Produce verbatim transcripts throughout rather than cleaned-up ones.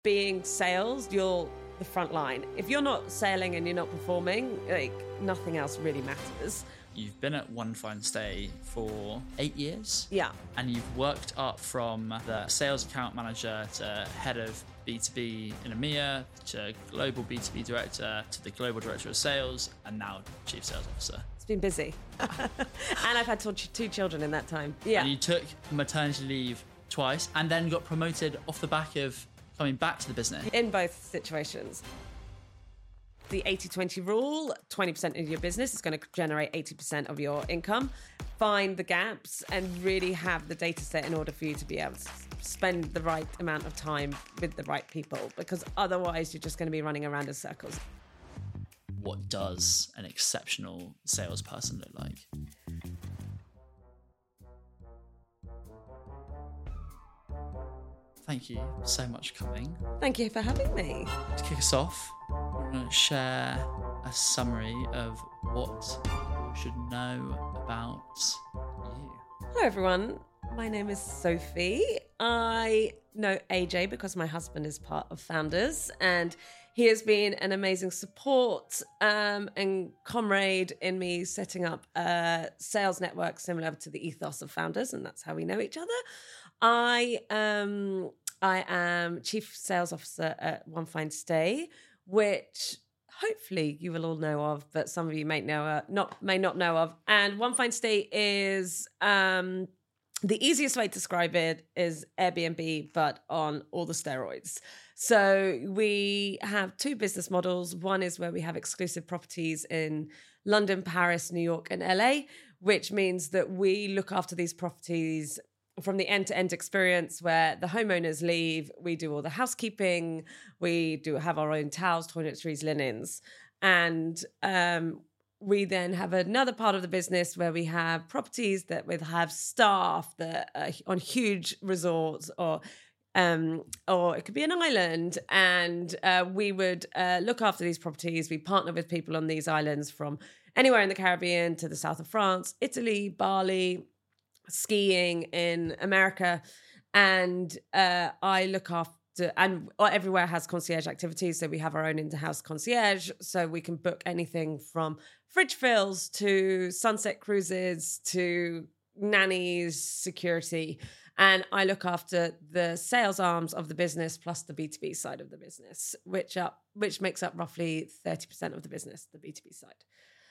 being sales, you're the front line. If you're not selling and you're not performing, like nothing else really matters. You've been at One Fine Stay for eight years. Yeah. And you've worked up from the sales account manager to head of B two B in EMEA, to global B two B director, to the global director of sales, and now chief sales officer. It's been busy. And I've had two two children in that time. Yeah. And you took maternity leave twice and then got promoted off the back of coming back to the business. In both situations. The eighty twenty rule, twenty percent of your business is going to generate eighty percent of your income. Find the gaps and really have the data set in order for you to be able to spend the right amount of time with the right people, because otherwise you're just going to be running around in circles. What does an exceptional salesperson look like? Thank you so much for coming. Thank you for having me. To kick us off, I'm going to share a summary of what people should know about you. Hello, everyone. My name is Sophie. I know A J because my husband is part of Founders, and he has been an amazing support um, and comrade in me setting up a sales network similar to the ethos of Founders, and that's how we know each other. I um I am Chief Sales Officer at One Fine Stay, which hopefully you will all know of, but some of you may know uh, not may not know of. And One Fine Stay is um the easiest way to describe it is Airbnb, but on all the steroids. So we have two business models. One is where we have exclusive properties in London, Paris, New York, and L A, which means that we look after these properties from the end-to-end experience where the homeowners leave, we do all the housekeeping, we do have our own towels, toiletries, linens. And um, we then have another part of the business where we have properties that would have staff that are on huge resorts, or um, or it could be an island. And uh, we would uh, look after these properties. We partner with people on these islands from anywhere in the Caribbean to the south of France, Italy, Bali, skiing in America. And uh, I look after, and everywhere has concierge activities. So we have our own in-house concierge. So we can book anything from fridge fills to sunset cruises to nannies, security. And I look after the sales arms of the business plus the B two B side of the business, which up, which makes up roughly thirty percent of the business, the B two B side.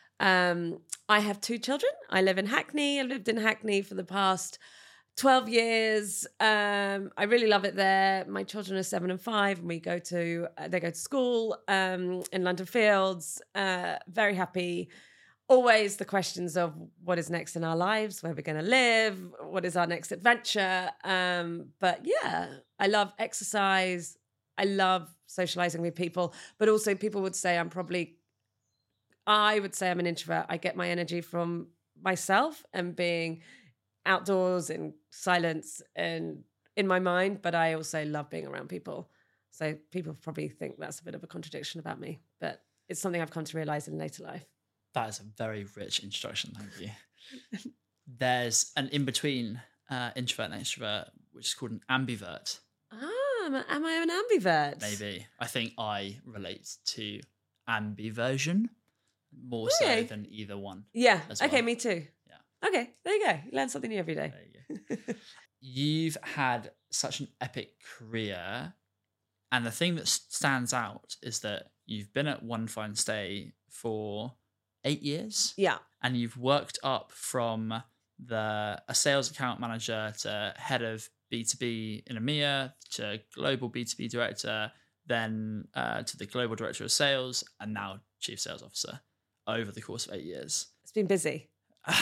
Um, I have two children. I live in Hackney. I've lived in Hackney for the past twelve years. Um, I really love it there. My children are seven and five, and we go to uh, they go to school um, in London Fields. Uh, very happy. Always the questions of what is next in our lives, where we're going to live, what is our next adventure. Um, but yeah, I love exercise. I love socializing with people, but also people would say I'm probably, I would say I'm an introvert. I get my energy from myself and being outdoors in silence and in my mind, but I also love being around people. So people probably think that's a bit of a contradiction about me, but it's something I've come to realize in later life. That is a very rich introduction, thank you. There's an in-between uh, introvert and extrovert, which is called an ambivert. Ah, am I, am I an ambivert? Maybe. I think I relate to ambiversion more Okay. so than either one. Yeah, as okay, well. me too. Yeah. Okay, there you go. You learn something new every day. There you go. You've had such an epic career, and the thing that stands out is that you've been at One Fine Stay for eight years. Yeah. And you've worked up from the a sales account manager to head of B two B in EMEA to global B two B director, then uh, to the global director of sales, and now chief sales officer over the course of eight years. It's been busy. And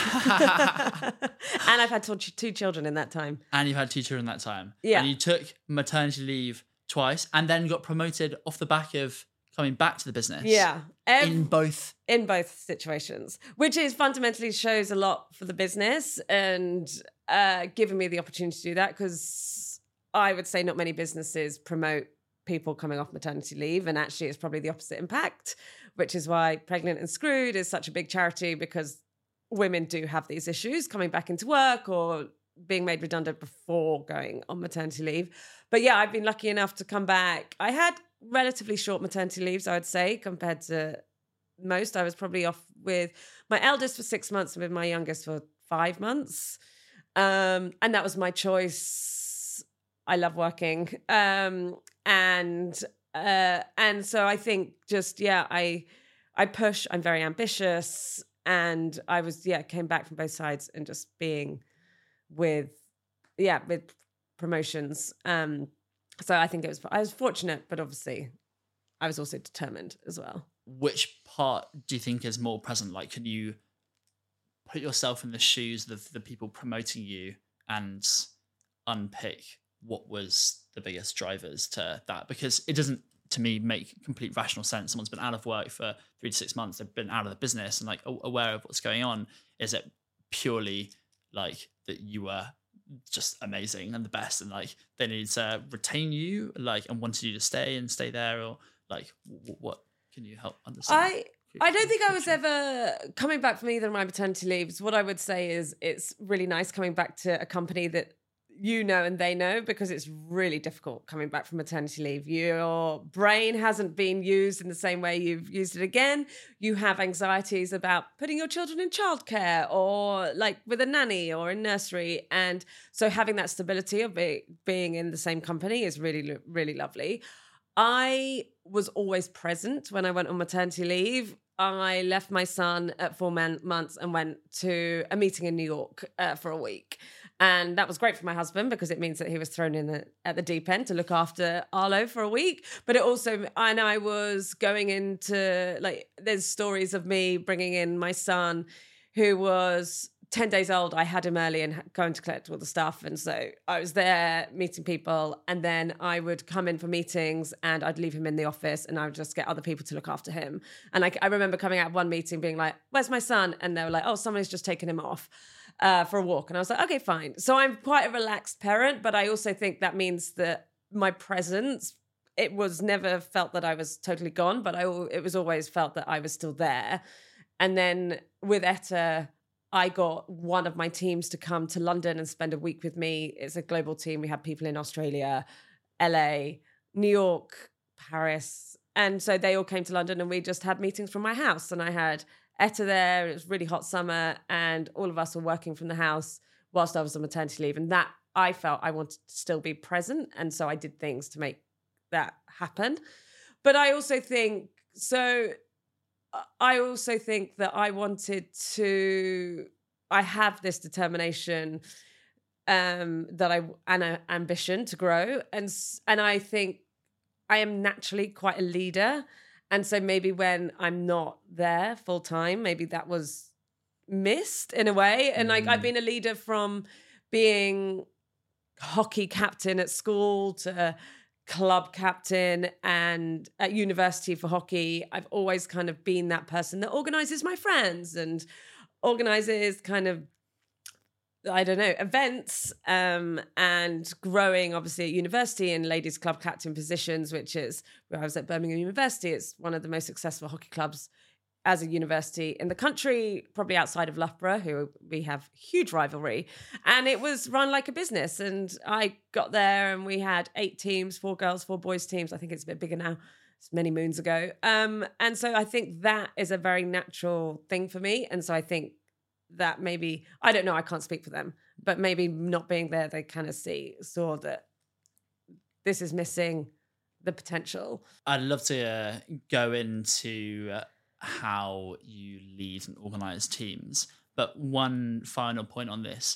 I've had two, two children in that time. And you've had two children that time. Yeah. And you took maternity leave twice and then got promoted off the back of coming back to the business. Yeah. Ev- in both. In both situations, which is fundamentally shows a lot for the business and uh, giving me the opportunity to do that, because I would say not many businesses promote people coming off maternity leave, and actually it's probably the opposite impact, which is why Pregnant and Screwed is such a big charity, because women do have these issues coming back into work or being made redundant before going on maternity leave. But yeah, I've been lucky enough to come back. I had relatively short maternity leaves, I would say, compared to most. I was probably off with my eldest for six months and with my youngest for five months. Um, and that was my choice. I love working. Um, and uh, and so I think just, yeah, I I push, I'm very ambitious. And I was, yeah, came back from both sides and just being with, yeah, with promotions. Um, so I think it was, I was fortunate, but obviously I was also determined as well. Which part do you think is more present? Like, can you put yourself in the shoes of the people promoting you and unpick what was the biggest drivers to that? Because it doesn't, to me, make complete rational sense. Someone's been out of work for three to six months. They've been out of the business and like aware of what's going on. Is it purely like that you were just amazing and the best and like they needed to retain you like and wanted you to stay and stay there, or like w- what can you help understand? I I don't think I was ever coming back from either of my maternity leaves. What I would say is it's really nice coming back to a company that you know and they know, because it's really difficult coming back from maternity leave. Your brain hasn't been used in the same way you've used it again. You have anxieties about putting your children in childcare or like with a nanny or in nursery. And so having that stability of be, being in the same company is really, really lovely. I was always present when I went on maternity leave. I left my son at four man- months and went to a meeting in New York uh, for a week. And that was great for my husband because it means that he was thrown in the, at the deep end to look after Arlo for a week. But it also, and I was going into, like, there's stories of me bringing in my son who was ten days old. I had him early and going to collect all the stuff. And so I was there meeting people, and then I would come in for meetings and I'd leave him in the office and I would just get other people to look after him. And I, I remember coming out of one meeting being like, where's my son? And they were like, oh, somebody's just taken him off uh, for a walk. And I was like, okay, fine. So I'm quite a relaxed parent, but I also think that means that my presence, it was never felt that I was totally gone, but I, it was always felt that I was still there. And then with Etta, I got one of my teams to come to London and spend a week with me. It's a global team. We had people in Australia, L A, New York, Paris. And so they all came to London and we just had meetings from my house. And I had Etta there. It was really hot summer and all of us were working from the house whilst I was on maternity leave. And that I felt I wanted to still be present. And so I did things to make that happen. But I also think, so... I also think that I wanted to, I have this determination um, that I, and an ambition to grow. And, and I think I am naturally quite a leader. And so maybe when I'm not there full time, maybe that was missed in a way. And like, mm. I've been a leader from being hockey captain at school to club captain and at university for hockey. I've always kind of been that person that organizes my friends and organizes kind of, I don't know, events um, and growing obviously at university in ladies club captain positions, which is where I was at Birmingham University. It's one of the most successful hockey clubs as a university in the country, probably outside of Loughborough, who we have huge rivalry. And it was run like a business. And I got there and we had eight teams, four girls, four boys teams. I think it's a bit bigger now. It's many moons ago. Um, and so I think that is a very natural thing for me. And so I think that maybe, I don't know, I can't speak for them, but maybe not being there, they kind of see, saw that this is missing the potential. I'd love to uh, go into... Uh, how you lead and organize teams. But one final point on this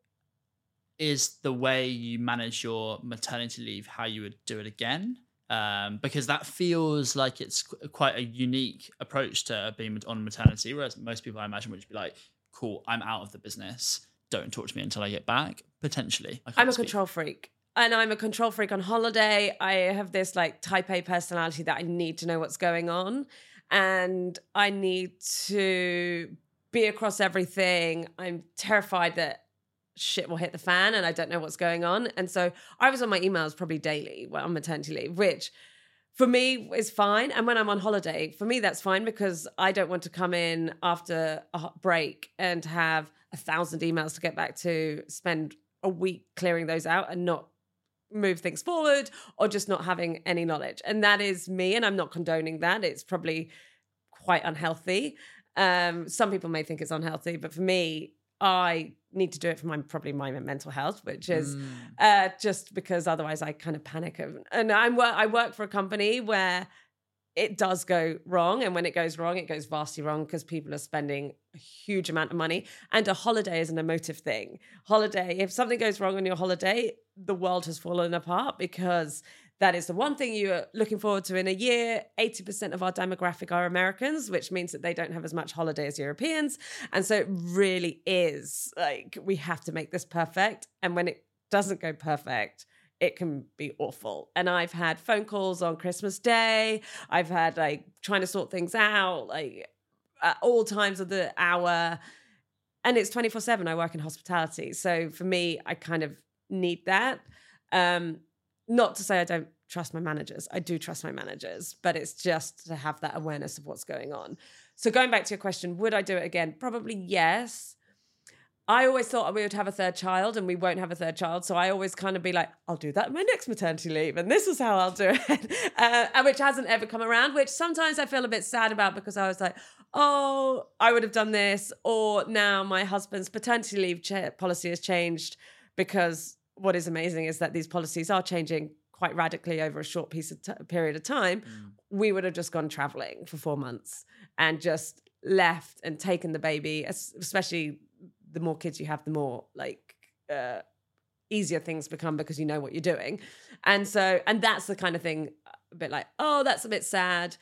is the way you manage your maternity leave, how you would do it again. Um, because that feels like it's quite a unique approach to being on maternity, whereas most people I imagine would just be like, cool, I'm out of the business. Don't talk to me until I get back. Potentially. I'm a speak. control freak. And I'm a control freak on holiday. I have this like type A personality that I need to know what's going on. And I need to be across everything. I'm terrified that shit will hit the fan and I don't know what's going on. And so I was on my emails probably daily on maternity leave, which for me is fine. And when I'm on holiday, for me, that's fine because I don't want to come in after a break and have a thousand emails to get back to, spend a week clearing those out and not move things forward, or just not having any knowledge. And that is me, and I'm not condoning that. It's probably quite unhealthy. Um, some people may think it's unhealthy, but for me, I need to do it for my probably my mental health, which is mm. uh, just because otherwise I kind of panic. And I'm I work for a company where it does go wrong, and when it goes wrong, it goes vastly wrong because people are spending a huge amount of money. And a holiday is an emotive thing. Holiday, if something goes wrong on your holiday, the world has fallen apart, because that is the one thing you're looking forward to in a year. eighty percent of our demographic are Americans, which means that they don't have as much holiday as Europeans. And so it really is like, we have to make this perfect. And when it doesn't go perfect, it can be awful. And I've had phone calls on Christmas Day. I've had like trying to sort things out, like at all times of the hour. And it's twenty-four seven. I work in hospitality. So for me, I kind of need that. Um, not to say I don't trust my managers. I do trust my managers, but it's just to have that awareness of what's going on. So going back to your question, would I do it again? Probably yes. I always thought we would have a third child, and we won't have a third child. So I always kind of be like, I'll do that in my next maternity leave. And this is how I'll do it. uh, and which hasn't ever come around, which sometimes I feel a bit sad about, because I was like, oh, I would have done this. Or now my husband's paternity leave ch- policy has changed, because what is amazing is that these policies are changing quite radically over a short piece of t- period of time. Mm. We would have just gone traveling for four months and just left and taken the baby, especially the more kids you have, the more like uh, easier things become, because you know what you're doing. And so, and that's the kind of thing, a bit like, oh, that's a bit sad.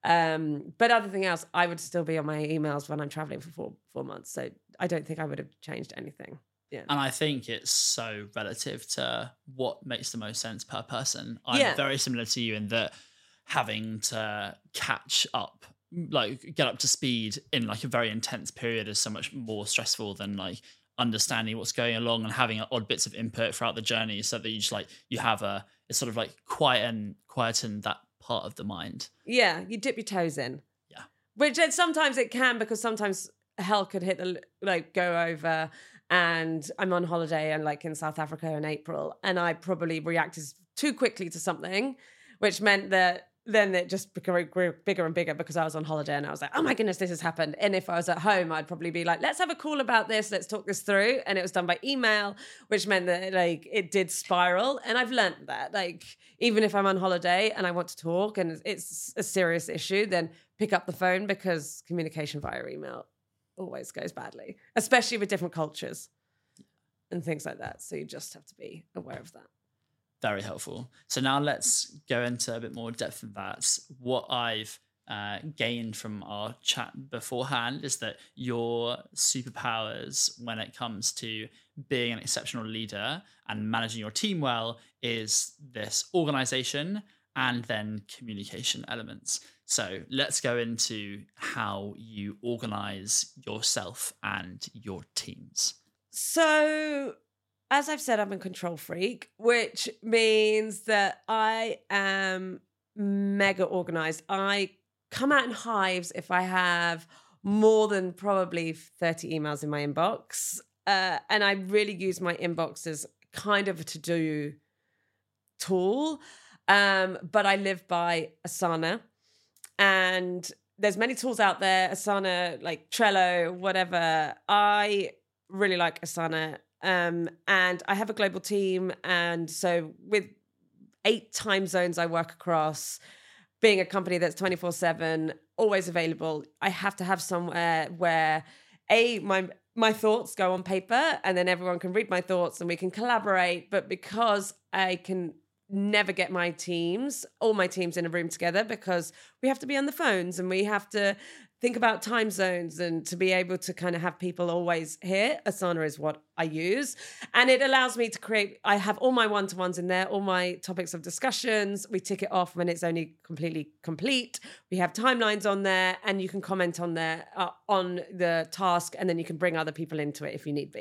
Um, but other thing else, I would still be on my emails when I'm traveling for four, four months. So I don't think I would have changed anything. Yeah. And I think it's so relative to what makes the most sense per person. I'm yeah. very similar to you in that having to catch up, like get up to speed in like a very intense period is so much more stressful than like understanding what's going along and having odd bits of input throughout the journey, so that you just like you have a it's sort of like quieten quieten that part of the mind. Yeah, you dip your toes in. Yeah, which sometimes it can, because sometimes hell could hit the like go over, and I'm on holiday and like in South Africa in April, and I probably reacted too quickly to something, which meant that then it just grew bigger and bigger, because I was on holiday and I was like, oh my goodness, this has happened. And if I was at home, I'd probably be like, let's have a call about this. Let's talk this through. And it was done by email, which meant that like it did spiral. And I've learned that like, even if I'm on holiday and I want to talk and it's a serious issue, then pick up the phone, because communication via email always goes badly, especially with different cultures and things like that. So you just have to be aware of that. Very helpful. So now let's go into a bit more depth of that. What I've uh, gained from our chat beforehand is that your superpowers when it comes to being an exceptional leader and managing your team well is this organization and then communication elements. So let's go into how you organize yourself and your teams. So as I've said, I'm a control freak, which means that I am mega organized. I come out in hives if I have more than probably thirty emails in my inbox. Uh, and I really use my inbox as kind of a to-do tool. Um, but I live by Asana. And there's many tools out there, Asana, like Trello, whatever. I really like Asana. Um, and I have a global team. And so with eight time zones I work across, being a company that's twenty-four seven, always available, I have to have somewhere where A, my my thoughts go on paper and then everyone can read my thoughts and we can collaborate. But because I can never get my teams, all my teams in a room together, because we have to be on the phones and we have to think about time zones, and to be able to kind of have people always here, Asana is what I use. And it allows me to create, I have all my one-to-ones in there, all my topics of discussions. We tick it off when it's only completely complete. We have timelines on there, and you can comment on there uh, on the task, and then you can bring other people into it if you need be.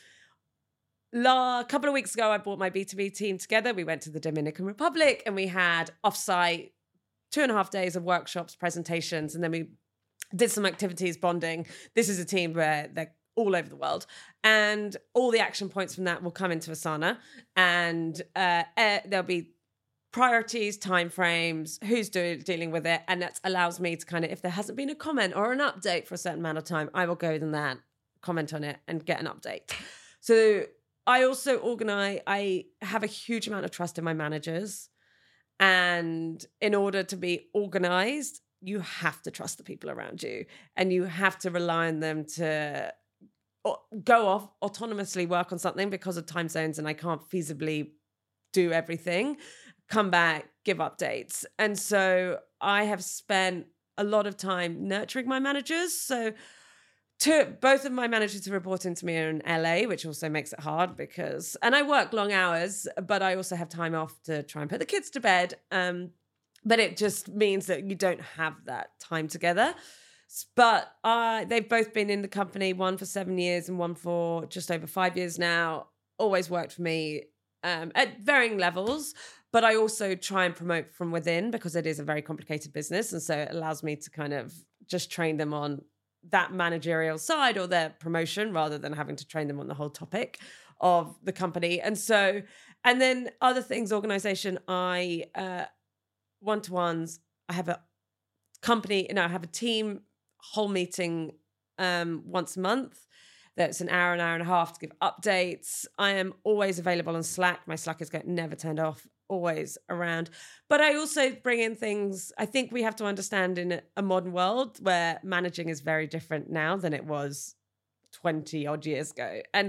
La, a couple of weeks ago, I brought my B two B team together. We went to the Dominican Republic and we had offsite two and a half days of workshops, presentations, and then we did some activities, bonding. This is a team where they're all over the world. And all the action points from that will come into Asana. And uh, uh, there'll be priorities, timeframes, who's do, dealing with it. And that allows me to kind of, if there hasn't been a comment or an update for a certain amount of time, I will go in that, comment on it and get an update. So I also organize, I have a huge amount of trust in my managers. And in order to be organized, you have to trust the people around you and you have to rely on them to go off autonomously work on something because of time zones and I can't feasibly do everything, come back, give updates. And so I have spent a lot of time nurturing my managers. So to both of my managers are reporting to me are in L A, which also makes it hard because, and I work long hours, but I also have time off to try and put the kids to bed. Um, but it just means that you don't have that time together. But uh, they've both been in the company, one for seven years and one for just over five years now. Always worked for me um, at varying levels. But I also try and promote from within because it is a very complicated business. And so it allows me to kind of just train them on that managerial side or their promotion rather than having to train them on the whole topic of the company. And so, and then other things, organization, I, uh, one-to-ones, I have a company, you know, I have a team whole meeting um, once a month. That's an hour, an hour and a half to give updates. I am always available on Slack. My Slack is never turned off, always around. But I also bring in things, I think we have to understand in a modern world where managing is very different now than it was twenty odd years ago. And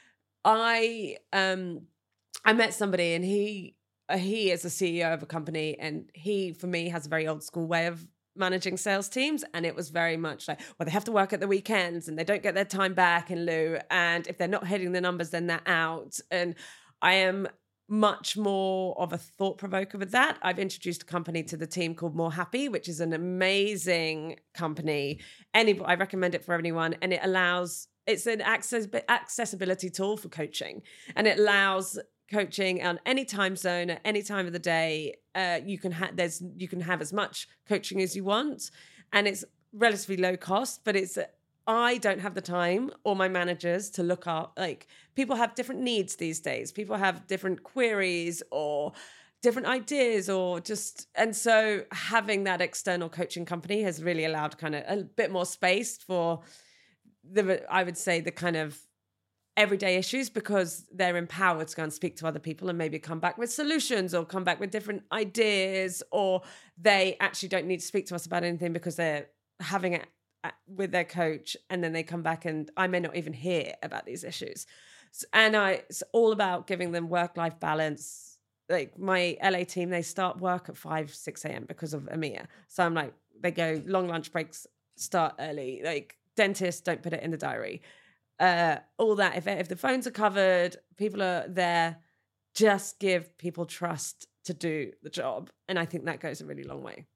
I um, I met somebody and he, he is a C E O of a company and he, for me, has a very old school way of managing sales teams. And it was very much like, well, they have to work at the weekends and they don't get their time back in lieu. And if they're not hitting the numbers, then they're out. And I am much more of a thought provoker with that. I've introduced a company to the team called More Happy, which is an amazing company. Any, I recommend it for anyone. And it allows, it's an access, accessibility tool for coaching. And it allows coaching on any time zone at any time of the day. Uh, you can have there's you can have as much coaching as you want, and it's relatively low cost. But it's I don't have the time or my managers to look up. Like people have different needs these days. People have different queries or different ideas, or just and so having that external coaching company has really allowed kind of a bit more space for the I would say the kind of everyday issues because they're empowered to go and speak to other people and maybe come back with solutions or come back with different ideas, or they actually don't need to speak to us about anything because they're having it with their coach and then they come back and I may not even hear about these issues. And I, it's all about giving them work-life balance. Like my L A team, they start work at five, six a.m. because of EMEA. So I'm like, they go long lunch breaks, start early, like dentists don't put it in the diary. Uh, all that, if if the phones are covered, people are there, just give people trust to do the job. And I think that goes a really long way.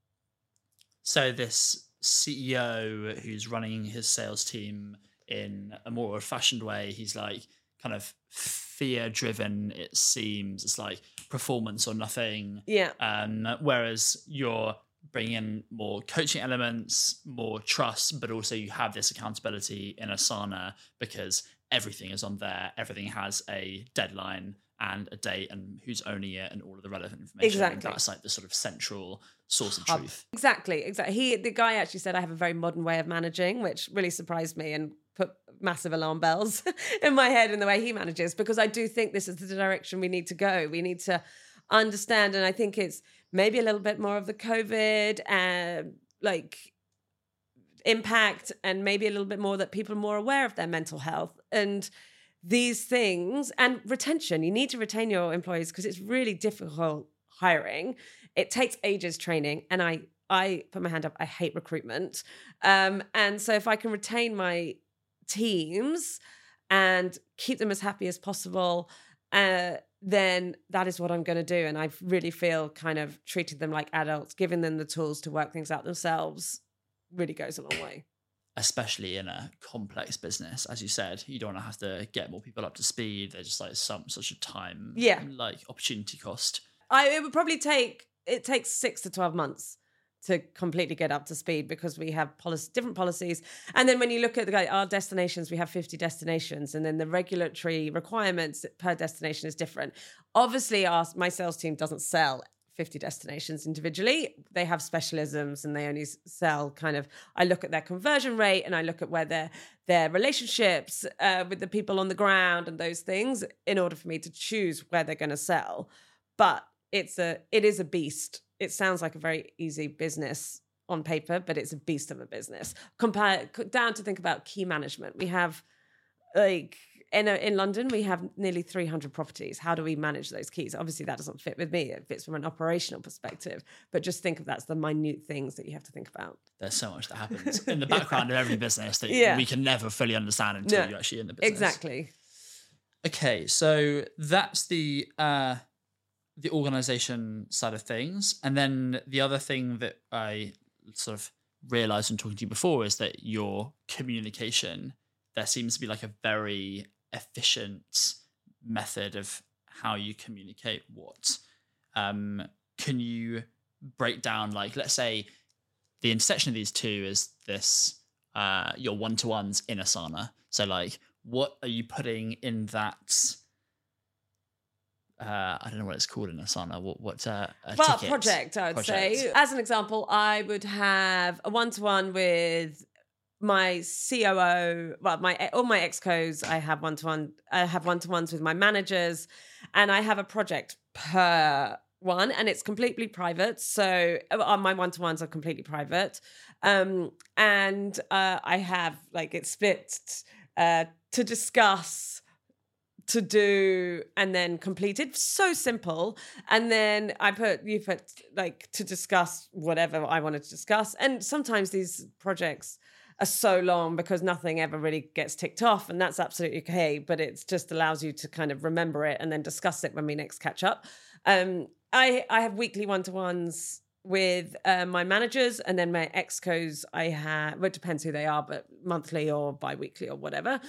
So this C E O who's running his sales team in a more old-fashioned way, he's like kind of fear-driven, it seems. It's like performance or nothing. Yeah. Um, whereas you're bringing in more coaching elements, more trust, but also you have this accountability in Asana because everything is on there. Everything has a deadline and a date and who's owning it and all of the relevant information. Exactly. And that's like the sort of central source of Hub. truth. Exactly, exactly. He, the guy actually said, I have a very modern way of managing, which really surprised me and put massive alarm bells in my head in the way he manages, because I do think this is the direction we need to go. We need to understand, and I think it's maybe a little bit more of the COVID uh, like impact, and maybe a little bit more that people are more aware of their mental health and these things, and retention. You need to retain your employees because it's really difficult hiring. It takes ages training, and I I put my hand up, I hate recruitment. Um, and so if I can retain my teams and keep them as happy as possible, uh, then that is what I'm going to do. And I really feel kind of treated them like adults, giving them the tools to work things out themselves really goes a long way. Especially in a complex business, as you said, you don't want to have to get more people up to speed. They're just like some such a time, yeah, like opportunity cost. I it would probably take it takes six to twelve months to completely get up to speed because we have policy, different policies. And then when you look at the, our destinations, we have fifty destinations, and then the regulatory requirements per destination is different. Obviously, our, my sales team doesn't sell fifty destinations individually. They have specialisms and they only sell kind of, I look at their conversion rate and I look at where their their relationships uh, with the people on the ground and those things in order for me to choose where they're going to sell. But it's a it is a beast. It sounds like a very easy business on paper, but it's a beast of a business. Compare down to think about key management. We have like in a, in London, we have nearly three hundred properties. How do we manage those keys? Obviously, that doesn't fit with me. It fits from an operational perspective. But just think of that's the minute things that you have to think about. There's so much that happens in the background yeah. of every business that yeah. we can never fully understand until no, you're actually in the business. Exactly. Okay, so that's the uh, the organization side of things. And then the other thing that I sort of realized when talking to you before is that your communication, there seems to be like a very efficient method of how you communicate what. Um, can you break down, like, let's say the intersection of these two is this, uh, your one-to-ones in Asana. So like, what are you putting in that? Uh, I don't know what it's called in Asana. What, what, uh, a well, ticket project, I would project. say. As an example, I would have a one-to-one with my C O O, well, my all my excos, I have one-to-one, I have one-to-ones with my managers, and I have a project per one, and it's completely private. So uh, my one-to-ones are completely private. Um, and uh, I have like it's split uh, to discuss, to do, and then completed. So simple. And then I put, you put like to discuss whatever I wanted to discuss. And sometimes these projects are so long because nothing ever really gets ticked off, and that's absolutely okay, but it just allows you to kind of remember it and then discuss it when we next catch up. Um, I, I have weekly one-to-ones with uh, my managers, and then my excos I have, well, it depends who they are, but monthly or bi-weekly or whatever.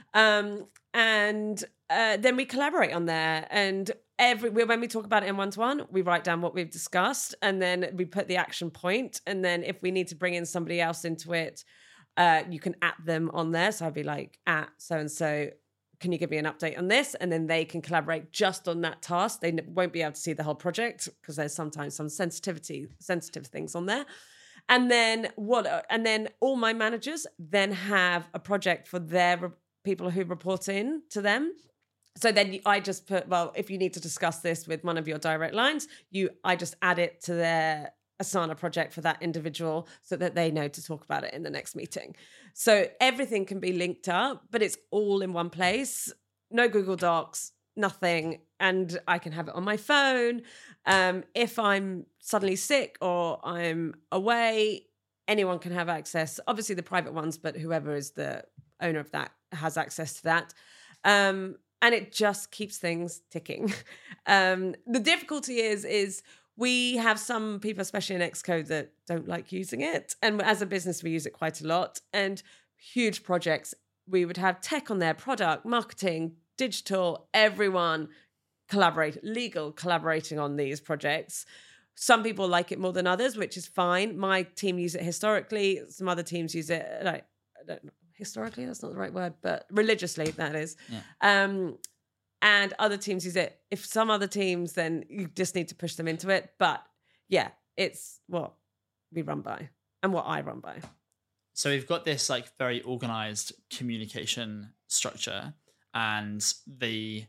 Um, and uh, then we collaborate on there, and every when we talk about it in one-to-one, we write down what we've discussed, and then we put the action point, and then if we need to bring in somebody else into it, Uh, you can at them on there. So I'd be like, at so-and-so, can you give me an update on this? And then they can collaborate just on that task. They won't be able to see the whole project because there's sometimes some sensitivity, sensitive things on there. And then what? And then all my managers then have a project for their re- people who report in to them. So then I just put, well, if you need to discuss this with one of your direct lines, you, I just add it to their Asana project for that individual so that they know to talk about it in the next meeting. So everything can be linked up, but it's all in one place. No Google Docs, nothing. And I can have it on my phone. Um, if I'm suddenly sick or I'm away, anyone can have access. Obviously the private ones, but whoever is the owner of that has access to that. Um, and it just keeps things ticking. Um, the difficulty is, is we have some people, especially in Xcode, that don't like using it. And as a business, we use it quite a lot. And huge projects, we would have tech on there, product, marketing, digital, everyone collaborate, legal collaborating on these projects. Some people like it more than others, which is fine. My team use it historically. Some other teams use it, like, I don't know, historically, that's not the right word, but religiously, that is. Yeah. Um, and other teams use it. If some other teams, then you just need to push them into it. But yeah, it's what we run by and what I run by. So we've got this like very organized communication structure, and the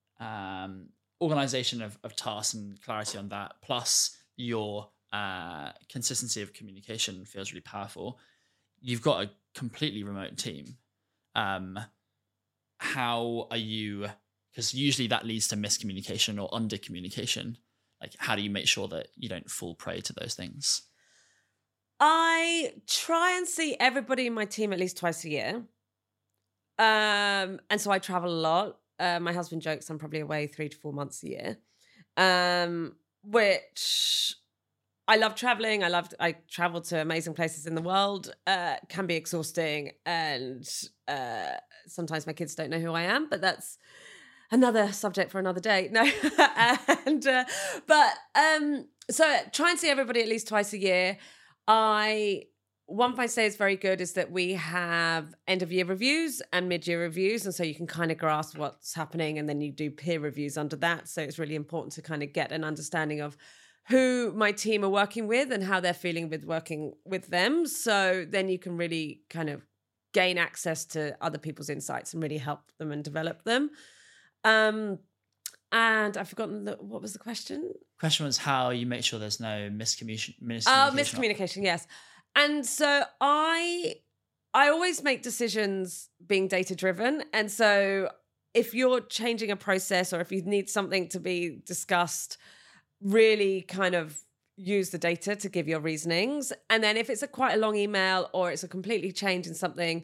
um, organization of, of tasks and clarity on that, plus your uh, consistency of communication feels really powerful. You've got a completely remote team. Um, how are you, because usually that leads to miscommunication or under communication. Like, how do you make sure that you don't fall prey to those things? I try and see everybody in my team at least twice a year. Um, and so I travel a lot. Uh, my husband jokes I'm probably away three to four months a year, um, which I love traveling. I love, I travel to amazing places in the world. Uh, can be exhausting. And uh, sometimes my kids don't know who I am, but that's another subject for another day. No. and, uh, but, um, So try and see everybody at least twice a year. I one thing I say is very good is that we have end of year reviews and mid year reviews, and so you can kind of grasp what's happening, and then you do peer reviews under that. So it's really important to kind of get an understanding of who my team are working with and how they're feeling with working with them. So then you can really kind of gain access to other people's insights and really help them and develop them. Um, and I've forgotten the, what was the question? Question was how you make sure there's no miscommunication. miscommunication. Oh, miscommunication, yes. And so I, I always make decisions being data driven. And so if you're changing a process or if you need something to be discussed, really kind of use the data to give your reasonings. And then if it's a quite a long email or it's a completely change in something,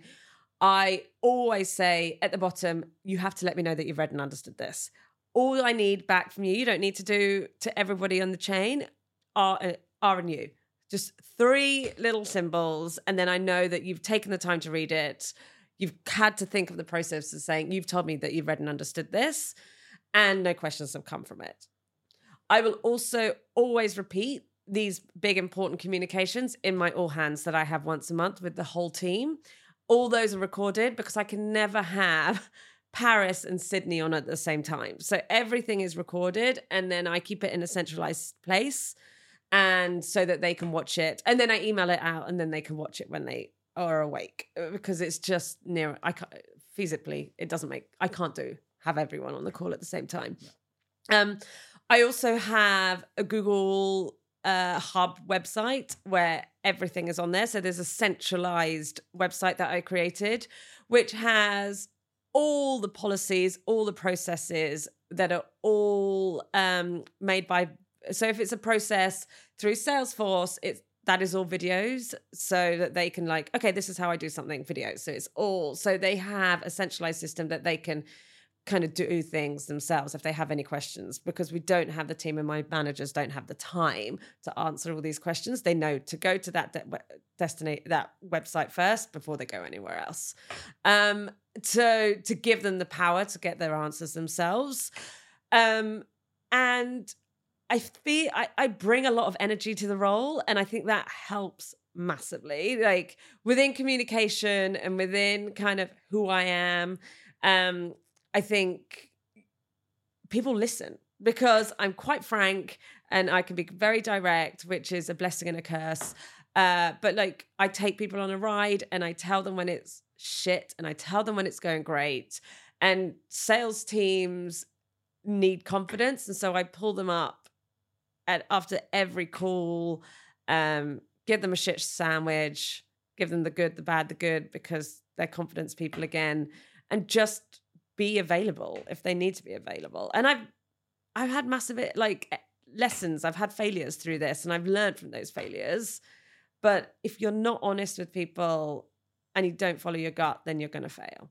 I always say at the bottom, you have to let me know that you've read and understood this. All I need back from you, you don't need to do to everybody on the chain, are, are and you. Just three little symbols. And then I know that you've taken the time to read it. You've had to think of the process of saying, you've told me that you've read and understood this, and no questions have come from it. I will also always repeat these big, important communications in my all hands that I have once a month with the whole team. All those are recorded because I can never have Paris and Sydney on at the same time. So everything is recorded, and then I keep it in a centralized place, and so that they can watch it. And then I email it out, and then they can watch it when they are awake, because it's just near, I can't, feasibly, it doesn't make, I can't do, have everyone on the call at the same time. Um, I also have a Google uh, Hub website where everything is on there. So there's a centralized website that I created, which has all the policies, all the processes that are all um, made by. So if it's a process through Salesforce, it's that is all videos, so that they can like, okay, this is how I do something, videos. So it's all, so they have a centralized system that they can kind of do things themselves if they have any questions, because we don't have the team and my managers don't have the time to answer all these questions. They know to go to that de- destiny, that website first before they go anywhere else. Um, to, to give them the power to get their answers themselves. Um, and I feel I, I bring a lot of energy to the role, and I think that helps massively. Like within communication and within kind of who I am, um, I think people listen because I'm quite frank and I can be very direct, which is a blessing and a curse. Uh, but like I take people on a ride and I tell them when it's shit and I tell them when it's going great. And sales teams need confidence, and so I pull them up at after every call, um, give them a shit sandwich, give them the good, the bad, the good, because they're confidence people again, and just be available if they need to be available. And I've I've had massive like lessons. I've had failures through this, and I've learned from those failures. But if you're not honest with people and you don't follow your gut, then you're going to fail.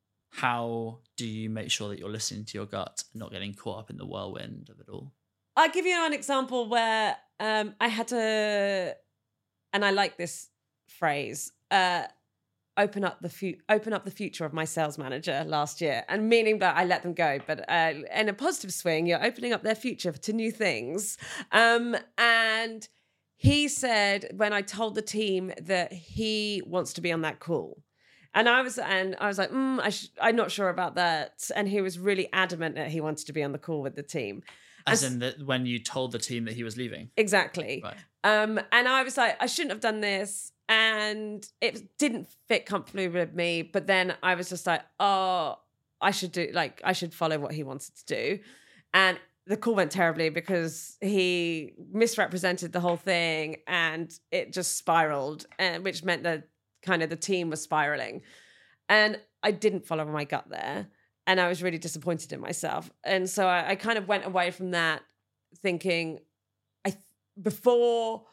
How do you make sure that you're listening to your gut and not getting caught up in the whirlwind of it all? I'll give you an example where um, I had to, and I like this phrase, uh, open up the fu- open up the future of my sales manager last year, and meaning that I let them go, but uh, in a positive swing, you're opening up their future to new things. Um, and he said when I told the team that he wants to be on that call, and I was and I was like, mm, I sh- I'm not sure about that, and he was really adamant that he wanted to be on the call with the team. As in that when you told the team that he was leaving? Exactly. Right. Um, and I was like, I shouldn't have done this. And it didn't fit comfortably with me. But then I was just like, oh, I should do, like, I should follow what he wanted to do. And the call went terribly because he misrepresented the whole thing and it just spiraled, and which meant that kind of the team was spiraling. And I didn't follow my gut there. And I was really disappointed in myself. And so I, I kind of went away from that thinking, I before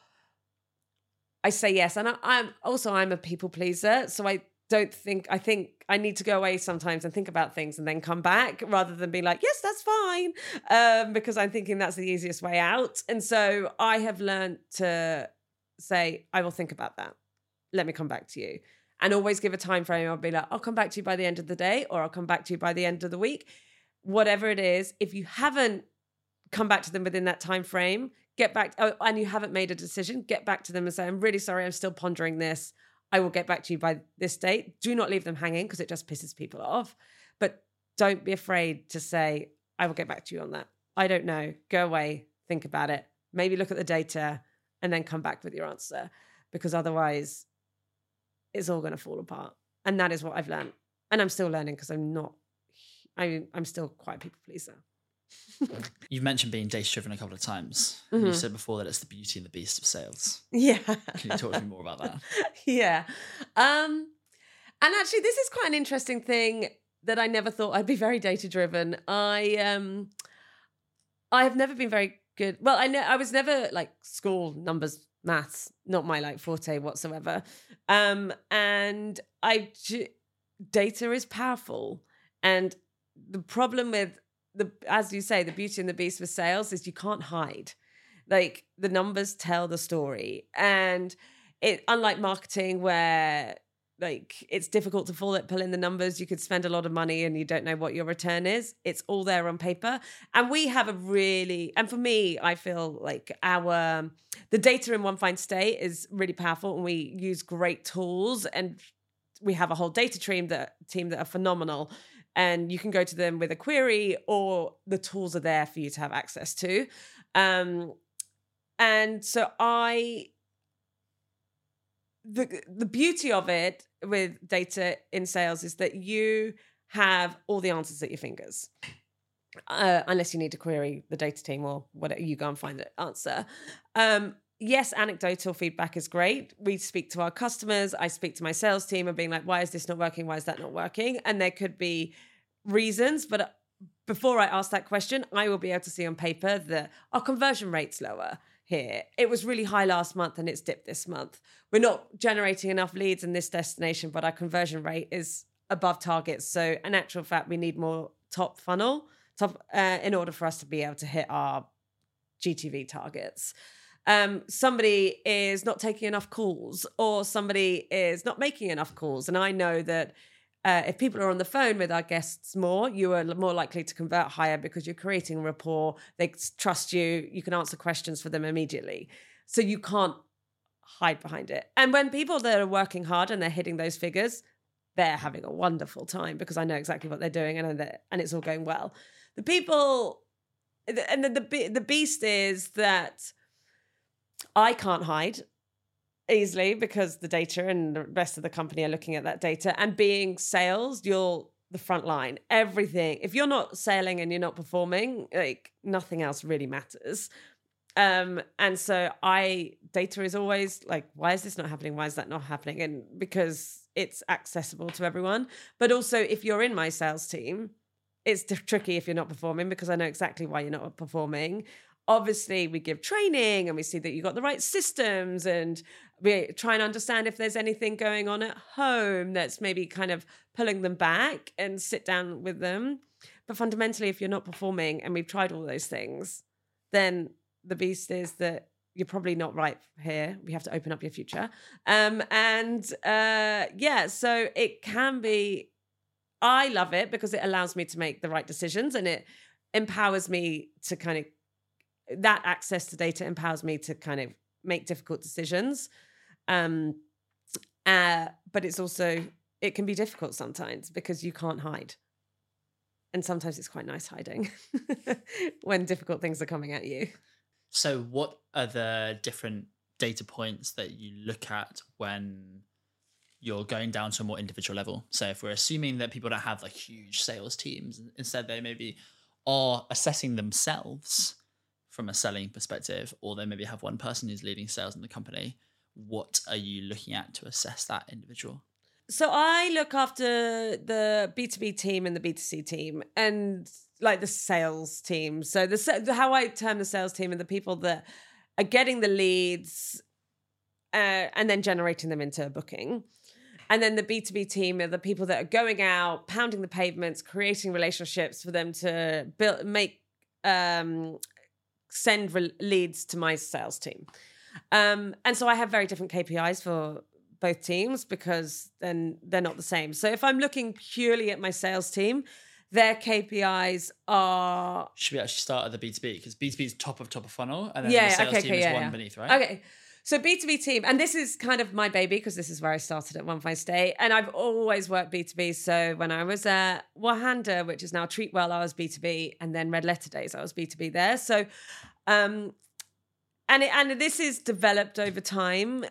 I say yes, and I, I'm also, I'm a people pleaser. So I don't think, I think I need to go away sometimes and think about things and then come back rather than be like, yes, that's fine. Um, because I'm thinking that's the easiest way out. And so I have learned to say, I will think about that. Let me come back to you. And always give a time frame. I'll be like, I'll come back to you by the end of the day, or I'll come back to you by the end of the week. Whatever it is, if you haven't come back to them within that time frame, get back, oh, and you haven't made a decision, get back to them and say, I'm really sorry, I'm still pondering this. I will get back to you by this date. Do not leave them hanging because it just pisses people off. But don't be afraid to say, I will get back to you on that. I don't know. Go away, think about it. Maybe look at the data and then come back with your answer, because otherwise it's all going to fall apart. And that is what I've learned. And I'm still learning because I'm not, I, I'm still quite a people pleaser. You've mentioned being data-driven a couple of times. Mm-hmm. You said before that it's the beauty and the beast of sales. Yeah. Can you talk to me more about that? Yeah. Um, and actually, this is quite an interesting thing that I never thought I'd be very data-driven. I um, I have never been very good. Well, I know I was never like school numbers, maths, not my like forte whatsoever. Um, and I data is powerful, and the problem with the, as you say, the beauty and the beast with sales is you can't hide. Like, the numbers tell the story, and it, unlike marketing where like it's difficult to pull it, pull in the numbers, you could spend a lot of money and you don't know what your return is. It's all there on paper. And we have a really, and for me, I feel like our, the data in One Fine State is really powerful, and we use great tools, and we have a whole data team that team that are phenomenal. And you can go to them with a query, or the tools are there for you to have access to. Um, and so I, the the beauty of it with data in sales is that you have all the answers at your fingers, uh, unless you need to query the data team or whatever, you go and find the answer. Um, yes, anecdotal feedback is great. We speak to our customers. I speak to my sales team and being like, why is this not working? Why is that not working? And there could be reasons, but before I ask that question, I will be able to see on paper that our conversion rate's lower here. It was really high last month and it's dipped this month. We're not generating enough leads in this destination, but our conversion rate is above targets. So in actual fact, we need more top funnel top uh, in order for us to be able to hit our G T V targets. Um, somebody is not taking enough calls, or somebody is not making enough calls. And I know that uh, if people are on the phone with our guests more, you are more likely to convert higher because you're creating rapport. They trust you. You can answer questions for them immediately. So you can't hide behind it. And when people that are working hard and they're hitting those figures, they're having a wonderful time because I know exactly what they're doing, and and it's all going well. The people, and the the, the beast is that I can't hide easily because the data and the rest of the company are looking at that data. And being sales, you're the front line. Everything. If you're not selling and you're not performing, like nothing else really matters. Um, and so I, data is always like, why is this not happening? Why is that not happening? And because it's accessible to everyone. But also if you're in my sales team, it's tricky if you're not performing because I know exactly why you're not performing. Obviously, we give training and we see that you got the right systems, and we try and understand if there's anything going on at home that's maybe kind of pulling them back and sit down with them. But fundamentally, if you're not performing and we've tried all those things, then the beast is that you're probably not right here. We have to open up your future. Um, and uh, yeah, so it can be, I love it because it allows me to make the right decisions, and it empowers me to kind of, that access to data empowers me to kind of make difficult decisions. Um, uh, but it's also, it can be difficult sometimes because you can't hide. And sometimes it's quite nice hiding when difficult things are coming at you. So what are the different data points that you look at when you're going down to a more individual level? So if we're assuming that people don't have like huge sales teams, instead they maybe are assessing themselves from a selling perspective, or they maybe have one person who's leading sales in the company, what are you looking at to assess that individual? So I look after the B two B team and the B two C team, and like the sales team. So the how I term the sales team are the people that are getting the leads uh, and then generating them into a booking. And then the B two B team are the people that are going out, pounding the pavements, creating relationships for them to build, make, um, send re- leads to my sales team. Um, and so I have very different K P Is for both teams because then they're not the same. So if I'm looking purely at my sales team, their K P Is are... Should we actually start at the B two B? Because B two B is top of top of funnel, and then Yeah, the sales okay, team okay, is yeah, one yeah. beneath, right? Okay. So B two B team, and this is kind of my baby because this is where I started at One Fine Stay, and I've always worked B two B. So when I was at Wahanda, which is now Treatwell, I was B two B, and then Red Letter Days, I was B two B there. So, um, and it, and this is developed over time.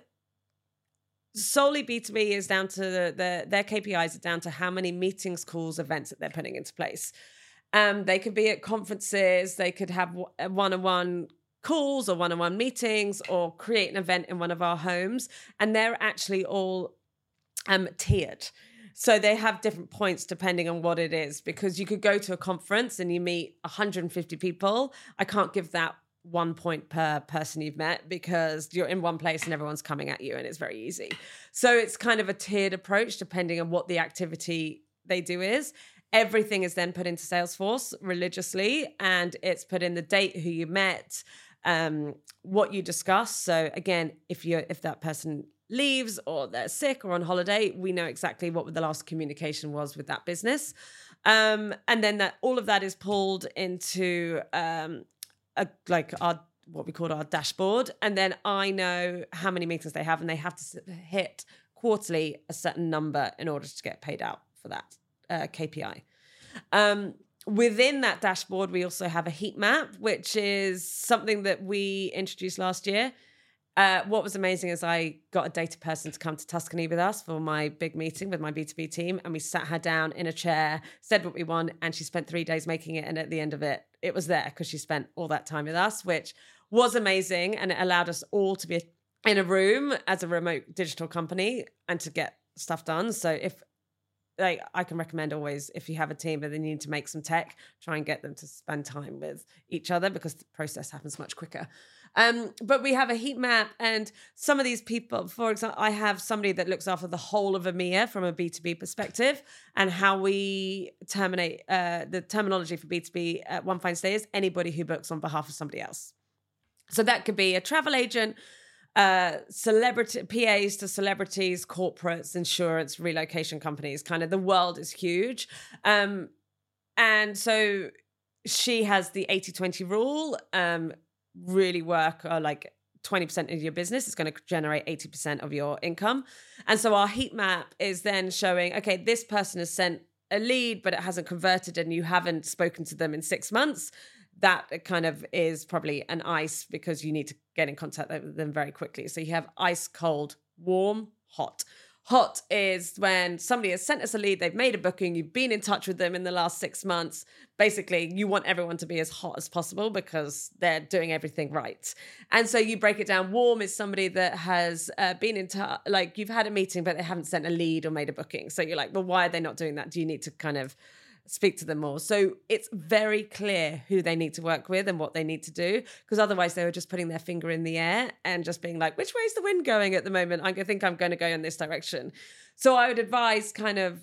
Solely B two B is down to the, the their K P Is are down to how many meetings, calls, events that they're putting into place. Um, they could be at conferences, they could have one-on-one calls or one-on-one meetings, or create an event in one of our homes, and they're actually all um, tiered. So they have different points depending on what it is, because you could go to a conference and you meet one hundred fifty people. I can't give that one point per person you've met because you're in one place and everyone's coming at you and it's very easy. So it's kind of a tiered approach depending on what the activity they do is. Everything is then put into Salesforce religiously, and it's put in the date, who you met, um, what you discussed. So again, if you if that person leaves or they're sick or on holiday, we know exactly what the last communication was with that business. Um, and then that all of that is pulled into um, a, like our what we call our dashboard. And then I know how many meetings they have, and they have to hit quarterly a certain number in order to get paid out for that uh, K P I. Um, Within that dashboard, we also have a heat map, which is something that we introduced last year. Uh, what was amazing is I got a data person to come to Tuscany with us for my big meeting with my B two B team, and we sat her down in a chair, said what we want, and she spent three days making it. And at the end of it, it was there because she spent all that time with us, which was amazing. And it allowed us all to be in a room as a remote digital company and to get stuff done. So if Like I can recommend always, if you have a team but they need to make some tech, try and get them to spend time with each other because the process happens much quicker. Um, but we have a heat map, and some of these people, for example, I have somebody that looks after the whole of EMEA from a B two B perspective, and how we terminate uh, the terminology for B two B at One Fine Stay is anybody who books on behalf of somebody else. So that could be a travel agent, uh celebrity P As to celebrities, corporates, insurance, relocation companies. Kind of the world is huge. Um and so she has the eighty twenty rule. Um really work or like twenty percent of your business is going to generate eighty percent of your income. And so our heat map is then showing, okay, this person has sent a lead but it hasn't converted and you haven't spoken to them in six months. That kind of is probably an ice, because you need to get in contact with them very quickly. So you have ice, cold, warm, hot. Hot is when somebody has sent us a lead, they've made a booking, you've been in touch with them in the last six months. Basically, you want everyone to be as hot as possible because they're doing everything right. And so you break it down. Warm is somebody that has uh, been in touch, like you've had a meeting, but they haven't sent a lead or made a booking. So you're like, well, why are they not doing that? Do you need to kind of speak to them more? So it's very clear who they need to work with and what they need to do, because otherwise they were just putting their finger in the air and just being like, which way is the wind going at the moment? I think I'm going to go in this direction. So I would advise kind of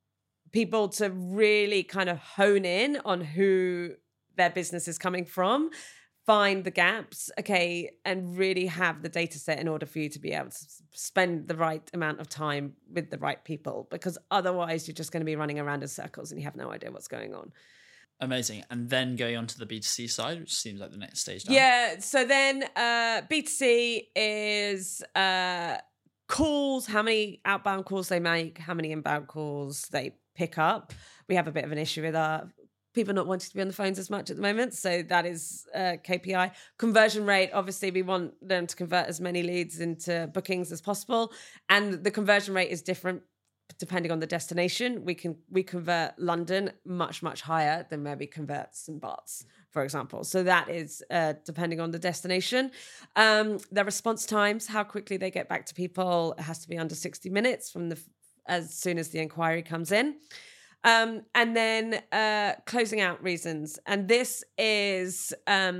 people to really kind of hone in on who their business is coming from, find the gaps, okay, and really have the data set in order for you to be able to spend the right amount of time with the right people, because otherwise you're just going to be running around in circles and you have no idea what's going on. Amazing. And then going on to the B two C side, which seems like the next stage down. Yeah, so then uh, B two C is uh, calls, how many outbound calls they make, how many inbound calls they pick up. We have a bit of an issue with our people not wanting to be on the phones as much at the moment. So that is uh, K P I. Conversion rate, obviously we want them to convert as many leads into bookings as possible. And the conversion rate is different depending on the destination. We can we convert London much, much higher than where we convert Saint Bart's, for example. So that is uh, depending on the destination. Um, their response times, how quickly they get back to people, it has to be under sixty minutes from the as soon as the inquiry comes in. Um, and then uh, closing out reasons. And this is, um,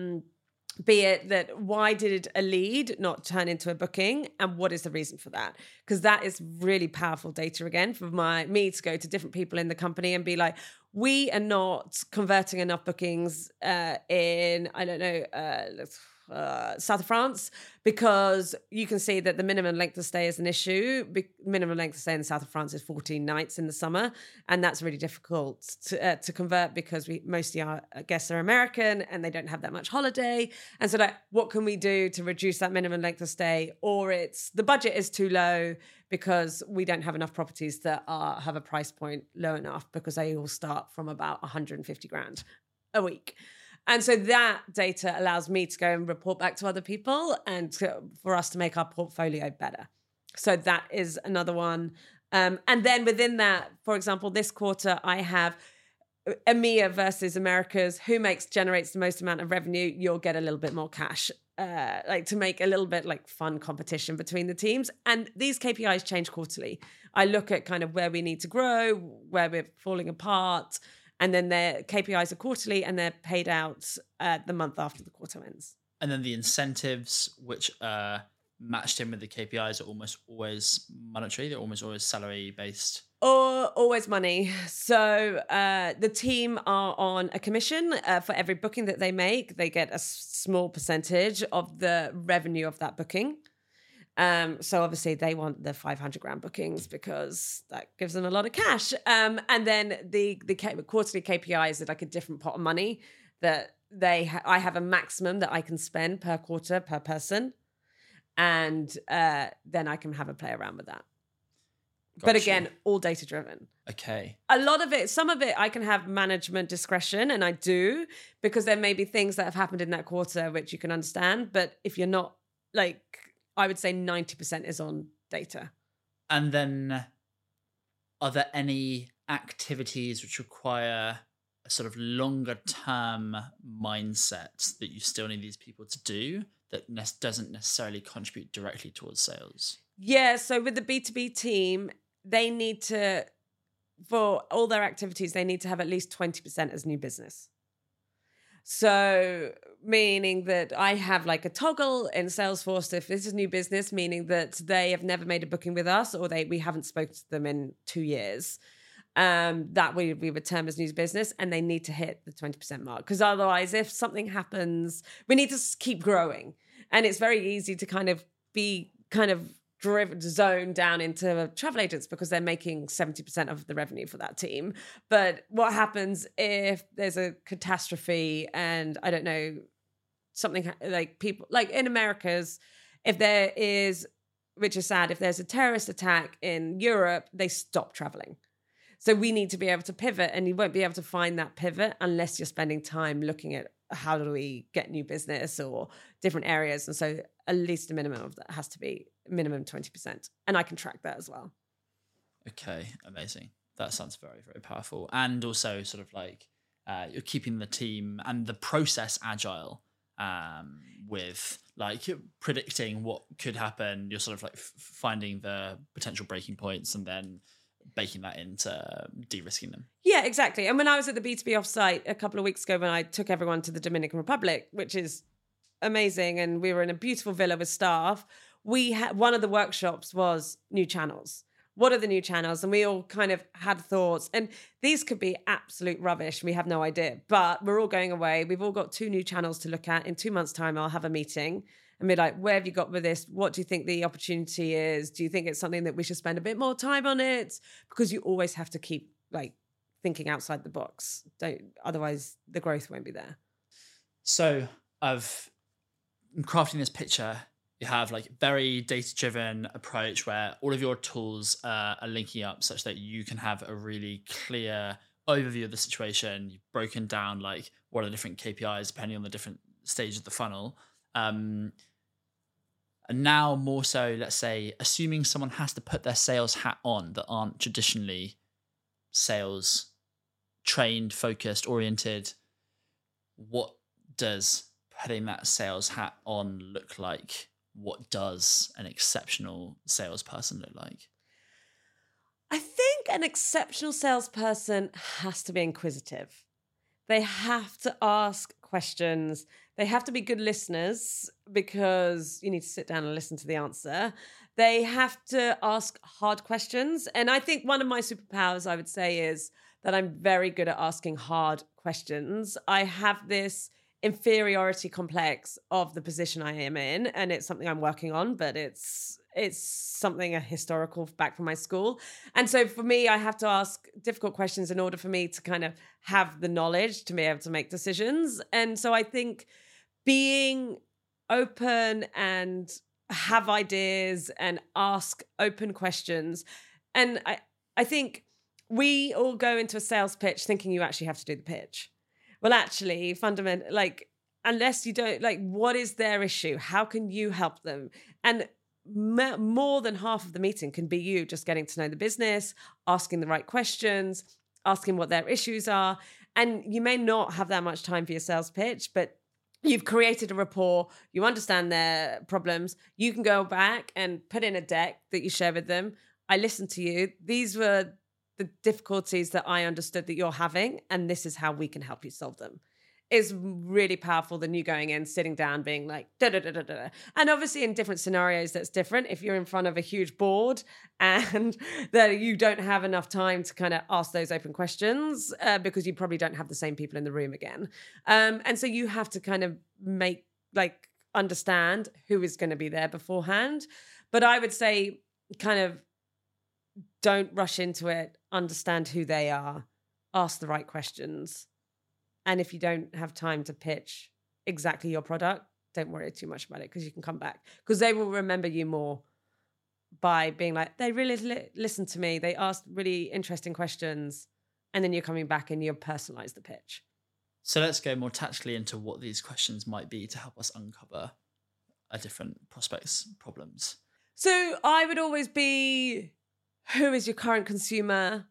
be it that why did a lead not turn into a booking, and what is the reason for that? Because that is really powerful data, again, for my me to go to different people in the company and be like, we are not converting enough bookings uh, in, I don't know, uh, uh, south of France, because you can see that the minimum length of stay is an issue. Be- minimum length of stay in the south of France is fourteen nights in the summer, and that's really difficult to uh, to convert because we mostly our guests are American and they don't have that much holiday. And so, like, what can we do to reduce that minimum length of stay? Or it's the budget is too low because we don't have enough properties that are have a price point low enough, because they all start from about one hundred fifty grand a week. And so that data allows me to go and report back to other people and to, for us to make our portfolio better. So that is another one. Um, and then within that, for example, this quarter, I have EMEA versus Americas. Who makes generates the most amount of revenue? You'll get a little bit more cash, uh, like to make a little bit like fun competition between the teams. And these K P Is change quarterly. I look at kind of where we need to grow, where we're falling apart. And then their K P Is are quarterly and they're paid out uh, the month after the quarter ends. And then the incentives, which are matched in with the K P Is, are almost always monetary. They're almost always salary based. Or always money. So uh, the team are on a commission uh, for every booking that they make. They get a small percentage of the revenue of that booking. Um, so obviously they want the five hundred grand bookings because that gives them a lot of cash. Um, and then the the K- quarterly K P Is are like a different pot of money that they ha- I have a maximum that I can spend per quarter per person, and uh, then I can have a play around with that. Gotcha. But again, all data driven. Okay. A lot of it, some of it, I can have management discretion, and I do, because there may be things that have happened in that quarter which you can understand. But if you're not, like, I would say ninety percent is on data. And then are there any activities which require a sort of longer term mindset that you still need these people to do that ne- doesn't necessarily contribute directly towards sales? Yeah, so with the B two B team, they need to, for all their activities, they need to have at least twenty percent as new business. So meaning that I have like a toggle in Salesforce if this is new business, meaning that they have never made a booking with us or they we haven't spoken to them in two years. Um, that we, we would term as new business, and they need to hit the twenty percent mark. Because otherwise, if something happens, we need to keep growing. And it's very easy to kind of be kind of driven, zoned down into travel agents because they're making seventy percent of the revenue for that team. But what happens if there's a catastrophe and I don't know, something like people, like in Americas, if there is, which is sad, if there's a terrorist attack in Europe, they stop traveling. So we need to be able to pivot, and you won't be able to find that pivot unless you're spending time looking at how do we get new business or different areas. And so at least a minimum of that has to be minimum twenty percent. And I can track that as well. Okay, amazing. That sounds very, very powerful. And also sort of like uh, you're keeping the team and the process agile um, with like predicting what could happen. You're sort of like f- finding the potential breaking points and then baking that into de-risking them. Yeah, exactly. And when I was at the B two B offsite a couple of weeks ago, when I took everyone to the Dominican Republic, which is amazing, and we were in a beautiful villa with staff, we had one of the workshops was new channels. What are the new channels? And we all kind of had thoughts, and these could be absolute rubbish. We have no idea, but we're all going away. We've all got two new channels to look at. In two months' time, I'll have a meeting and be like, where have you got with this? What do you think the opportunity is? Do you think it's something that we should spend a bit more time on it? Because you always have to keep like thinking outside the box. Don't, otherwise the growth won't be there. So I've in crafting this picture, you have like very data-driven approach where all of your tools uh, are linking up such that you can have a really clear overview of the situation. You've broken down like what are the different K P Is depending on the different stages of the funnel. Um, and now more so, let's say, assuming someone has to put their sales hat on that aren't traditionally sales trained, focused, oriented, what does putting that sales hat on look like? What does an exceptional salesperson look like? I think an exceptional salesperson has to be inquisitive. They have to ask questions. They have to be good listeners because you need to sit down and listen to the answer. They have to ask hard questions. And I think one of my superpowers, I would say, is that I'm very good at asking hard questions. I have this inferiority complex of the position I am in, and it's something I'm working on, but it's it's something a historical back from my school. And so for me, I have to ask difficult questions in order for me to kind of have the knowledge to be able to make decisions. And so I think being open and have ideas and ask open questions. And I, I think we all go into a sales pitch thinking you actually have to do the pitch. Well, actually, fundamentally, like, unless you don't, like, what is their issue? How can you help them? And m- more than half of the meeting can be you just getting to know the business, asking the right questions, asking what their issues are. And you may not have that much time for your sales pitch, but you've created a rapport, you understand their problems, you can go back and put in a deck that you share with them. I listened to you. These were the difficulties that I understood that you're having, and this is how we can help you solve them. Is really powerful than you going in, sitting down, being like, da da da da da. And obviously in different scenarios, that's different. If you're in front of a huge board and that you don't have enough time to kind of ask those open questions uh, because you probably don't have the same people in the room again. Um, and so you have to kind of make, like, understand who is going to be there beforehand. But I would say kind of don't rush into it, understand who they are, ask the right questions. And if you don't have time to pitch exactly your product, don't worry too much about it, because you can come back. Because they will remember you more by being like, they really li- listened to me. They asked really interesting questions. And then you're coming back and you personalize the pitch. So let's go more tactically into what these questions might be to help us uncover a different prospects' problems. So I would always be, who is your current consumer?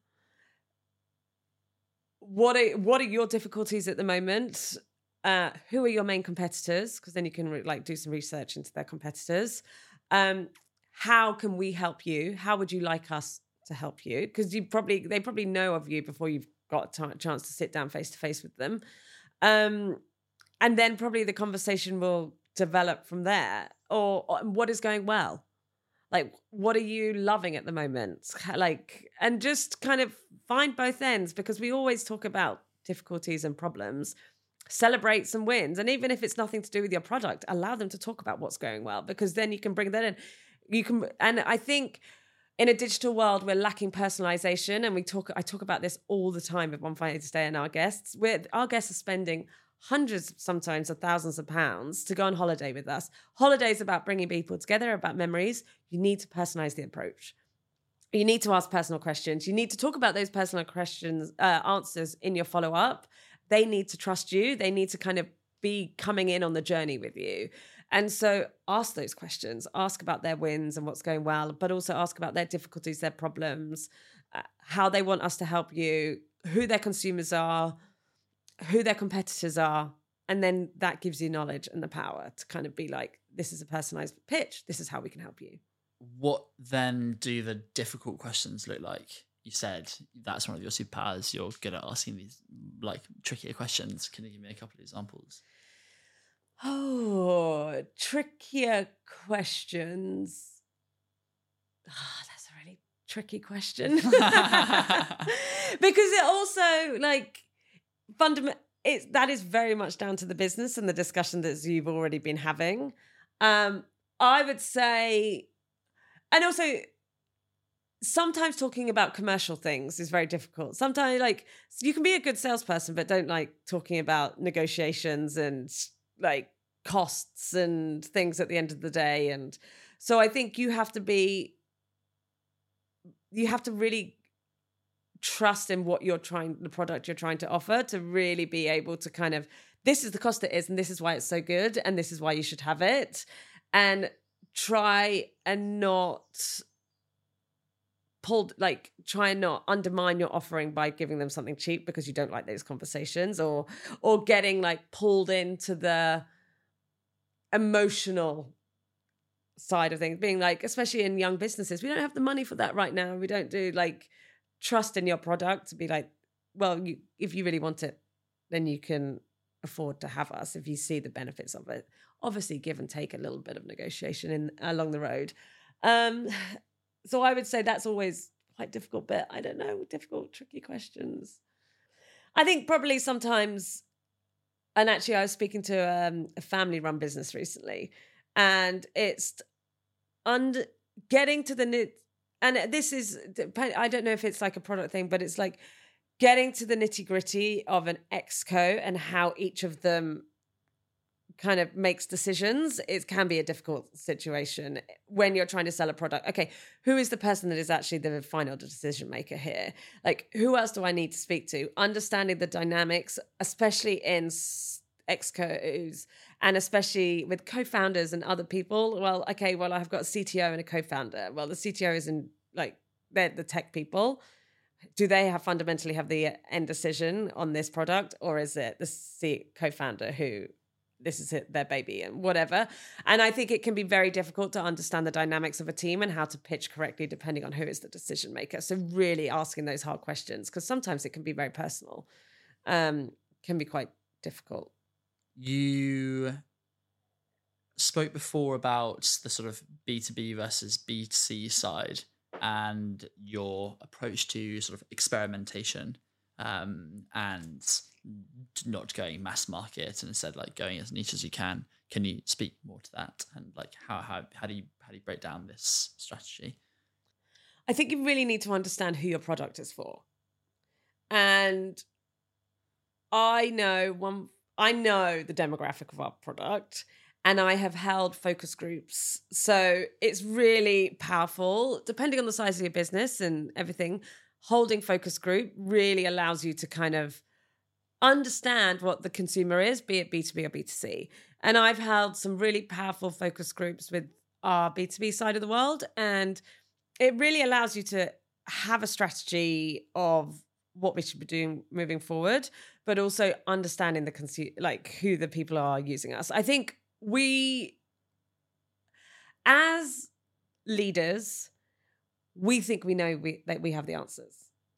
What are what are your difficulties at the moment? Uh, who are your main competitors? Because then you can re- like do some research into their competitors. Um, how can we help you? How would you like us to help you? Because you probably they probably know of you before you've got a t- chance to sit down face to face with them, um, and then probably the conversation will develop from there. Or, or what is going well? Like, what are you loving at the moment? Like, and just kind of find both ends, because we always talk about difficulties and problems. Celebrate some wins. And even if it's nothing to do with your product, allow them to talk about what's going well, because then you can bring that in. You can, and I think in a digital world, we're lacking personalization. And we talk, I talk about this all the time with One Finance Day and our guests. We're, our guests are spending hundreds, sometimes of thousands of pounds to go on holiday with us. Holidays about bringing people together, about memories. You need to personalize the approach. You need to ask personal questions. You need to talk about those personal questions, uh, answers in your follow-up. They need to trust you. They need to kind of be coming in on the journey with you. And so ask those questions. Ask about their wins and what's going well, but also ask about their difficulties, their problems, uh, how they want us to help you, who their consumers are, who their competitors are. And then that gives you knowledge and the power to kind of be like, this is a personalized pitch. This is how we can help you. What then do the difficult questions look like? You said that's one of your superpowers. You're good at asking these like trickier questions. Can you give me a couple of examples? Oh, trickier questions. Oh, that's a really tricky question. Because it also, like, fundament it's that is very much down to the business and the discussion that you've already been having. Um, I would say, and also sometimes talking about commercial things is very difficult. Sometimes, like, you can be a good salesperson, but don't like talking about negotiations and like costs and things at the end of the day. And so I think you have to be, you have to really trust in what you're trying, the product you're trying to offer, to really be able to kind of, this is the cost it is, and this is why it's so good, and this is why you should have it. And try and not pulled, like, try and not undermine your offering by giving them something cheap because you don't like those conversations, or or getting like pulled into the emotional side of things, being like, especially in young businesses, we don't have the money for that right now. We don't do like, trust in your product to be like, well, you, if you really want it, then you can afford to have us if you see the benefits of it. Obviously, give and take a little bit of negotiation in along the road. Um, so I would say that's always quite difficult, but I don't know, difficult, tricky questions. I think probably sometimes and actually I was speaking to um, a family run business recently, and it's under getting to the nit. And this is, I don't know if it's like a product thing, but it's like getting to the nitty gritty of an exco and how each of them kind of makes decisions. It can be a difficult situation when you're trying to sell a product. Okay, who is the person that is actually the final decision maker here? Like, who else do I need to speak to? Understanding the dynamics, especially in excos and especially with co-founders and other people. Well, okay, well, I've got a C T O and a co-founder. Well, the C T O isn't like, they're the tech people. Do they have fundamentally have the end decision on this product, or is it the C- co-founder who this is it, their baby and whatever? And I think it can be very difficult to understand the dynamics of a team and how to pitch correctly depending on who is the decision maker. So really asking those hard questions, because sometimes it can be very personal, um, can be quite difficult. You spoke before about the sort of B two B versus B two C side and your approach to sort of experimentation um, and not going mass market and instead like going as niche as you can. Can you speak more to that, and like how how how do you how do you break down this strategy? I think you really need to understand who your product is for. And I know one I know the demographic of our product, and I have held focus groups. So it's really powerful, depending on the size of your business and everything. Holding focus group really allows you to kind of understand what the consumer is, be it B two B or B two C. And I've held some really powerful focus groups with our B two B side of the world. And it really allows you to have a strategy of what we should be doing moving forward, but also understanding the consumer, like who the people are using us. I think we, as leaders, we think we know we, that we have the answers.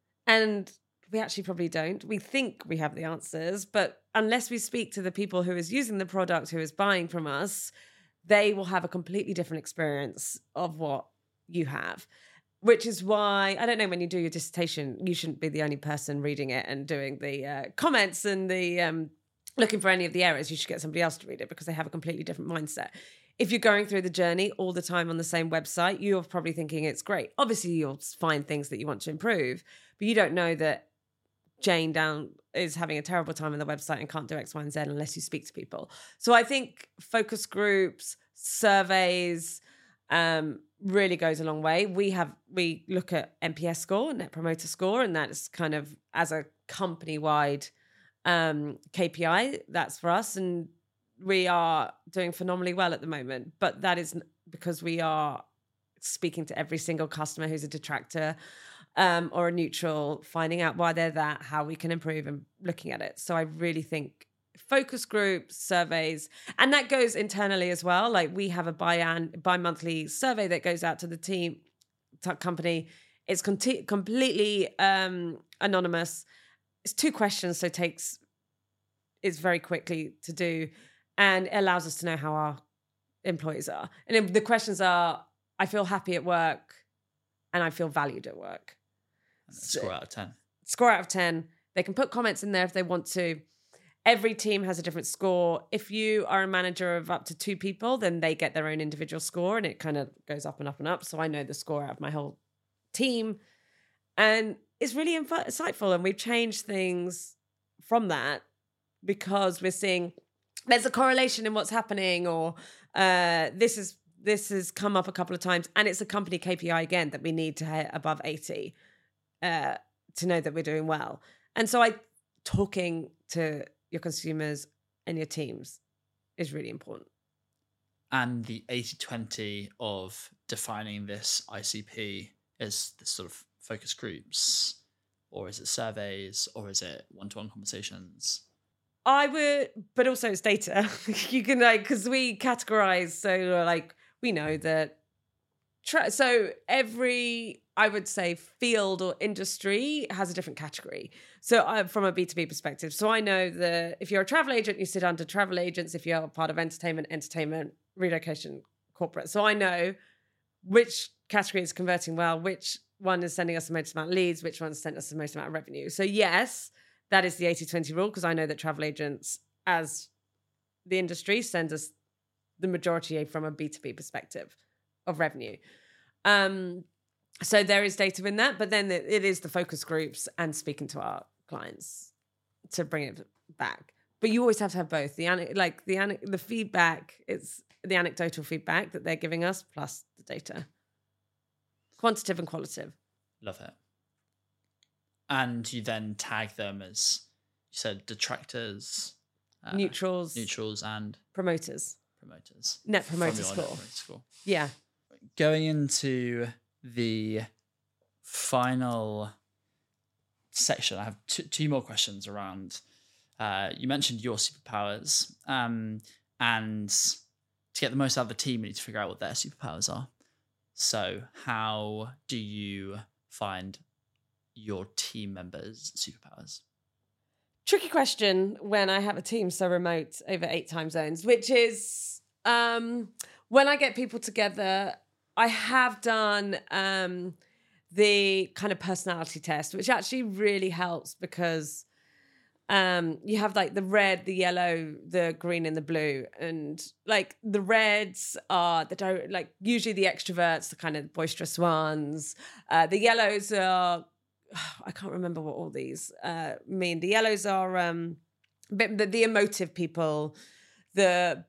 And we actually probably don't. We think we have the answers, but unless we speak to the people who is using the product, who is buying from us, they will have a completely different experience of what you have. Which is why, I don't know, when you do your dissertation, you shouldn't be the only person reading it and doing the uh, comments and the um, looking for any of the errors. You should get somebody else to read it because they have a completely different mindset. If you're going through the journey all the time on the same website, you're probably thinking it's great. Obviously, you'll find things that you want to improve, but you don't know that Jane down is having a terrible time on the website and can't do X, Y, and Z unless you speak to people. So I think focus groups, surveys, um, really goes a long way. We have we look at N P S score, Net Promoter Score, and that is kind of as a company-wide um, K P I. That's for us, and we are doing phenomenally well at the moment. But that is because we are speaking to every single customer who's a detractor um, or a neutral, finding out why they're that, how we can improve, and looking at it. So I really think focus groups, surveys, and that goes internally as well. Like we have a bi- bi-monthly survey that goes out to the team, to company. It's con- completely um, anonymous. It's two questions, so it takes, it's very quickly to do, and it allows us to know how our employees are. And the questions are, I feel happy at work and I feel valued at work. And score out of ten. Score out of ten. They can put comments in there if they want to. Every team has a different score. If you are a manager of up to two people, then they get their own individual score, and it kind of goes up and up and up. So I know the score out of my whole team. And it's really inf- insightful. And we've changed things from that because we're seeing there's a correlation in what's happening, or uh, this is this has come up a couple of times, and it's a company K P I again that we need to hit above eighty uh, to know that we're doing well. And so I talking to your consumers and your teams is really important. And the eighty twenty of defining this I C P is this sort of focus groups, or is it surveys, or is it one-to-one conversations? I would, but also it's data. You can like, because we categorize, so like we know that, tra- so every, I would say, field or industry has a different category. So uh, from a B two B perspective, so I know that if you're a travel agent, you sit under travel agents. If you're part of entertainment, entertainment, relocation, corporate. So I know which category is converting well, which one is sending us the most amount of leads, which one's sent us the most amount of revenue. So yes, that is the eighty twenty rule, because I know that travel agents as the industry sends us the majority from a B two B perspective of revenue. Um, so there is data in that, but then it, it is the focus groups and speaking to our clients to bring it back. But you always have to have both. The like the the feedback, it's the anecdotal feedback that they're giving us plus the data. Quantitative and qualitative. Love it. And you then tag them as, you said, detractors, uh, neutrals, neutrals, and promoters. Promoters. Net promoter score. Net promoter score. Yeah. Going into the final section, I have two, two more questions around. Uh, you mentioned your superpowers, um, and to get the most out of the team, we need to figure out what their superpowers are. So, how do you find your team members' superpowers? Tricky question when I have a team so remote over eight time zones, which is um, when I get people together, I have done um, the kind of personality test, which actually really helps because um, you have like the red, the yellow, the green, and the blue. And like the reds are the direct, like usually the extroverts, the kind of boisterous ones. Uh, the yellows are, I can't remember what all these uh, mean. The yellows are um, the, the emotive people. The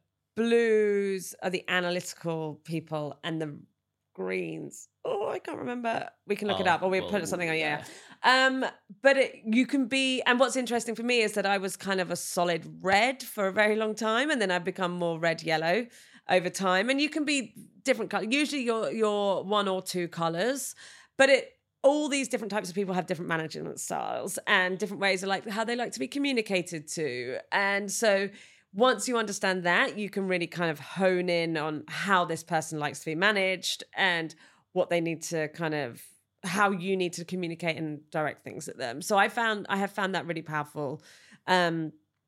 blues are the analytical people, and the greens, oh, I can't remember. We can look oh, it up, or we well, put something on. Yeah, yeah. Um, but it, you can be. And what's interesting for me is that I was kind of a solid red for a very long time, and then I've become more red yellow over time. And you can be different colors. Usually, you're you're one or two colors, but it. All these different types of people have different management styles and different ways of like how they like to be communicated to. And so once you understand that, you can really kind of hone in on how this person likes to be managed and what they need to kind of, how you need to communicate and direct things at them. So I found, I have found that really powerful um,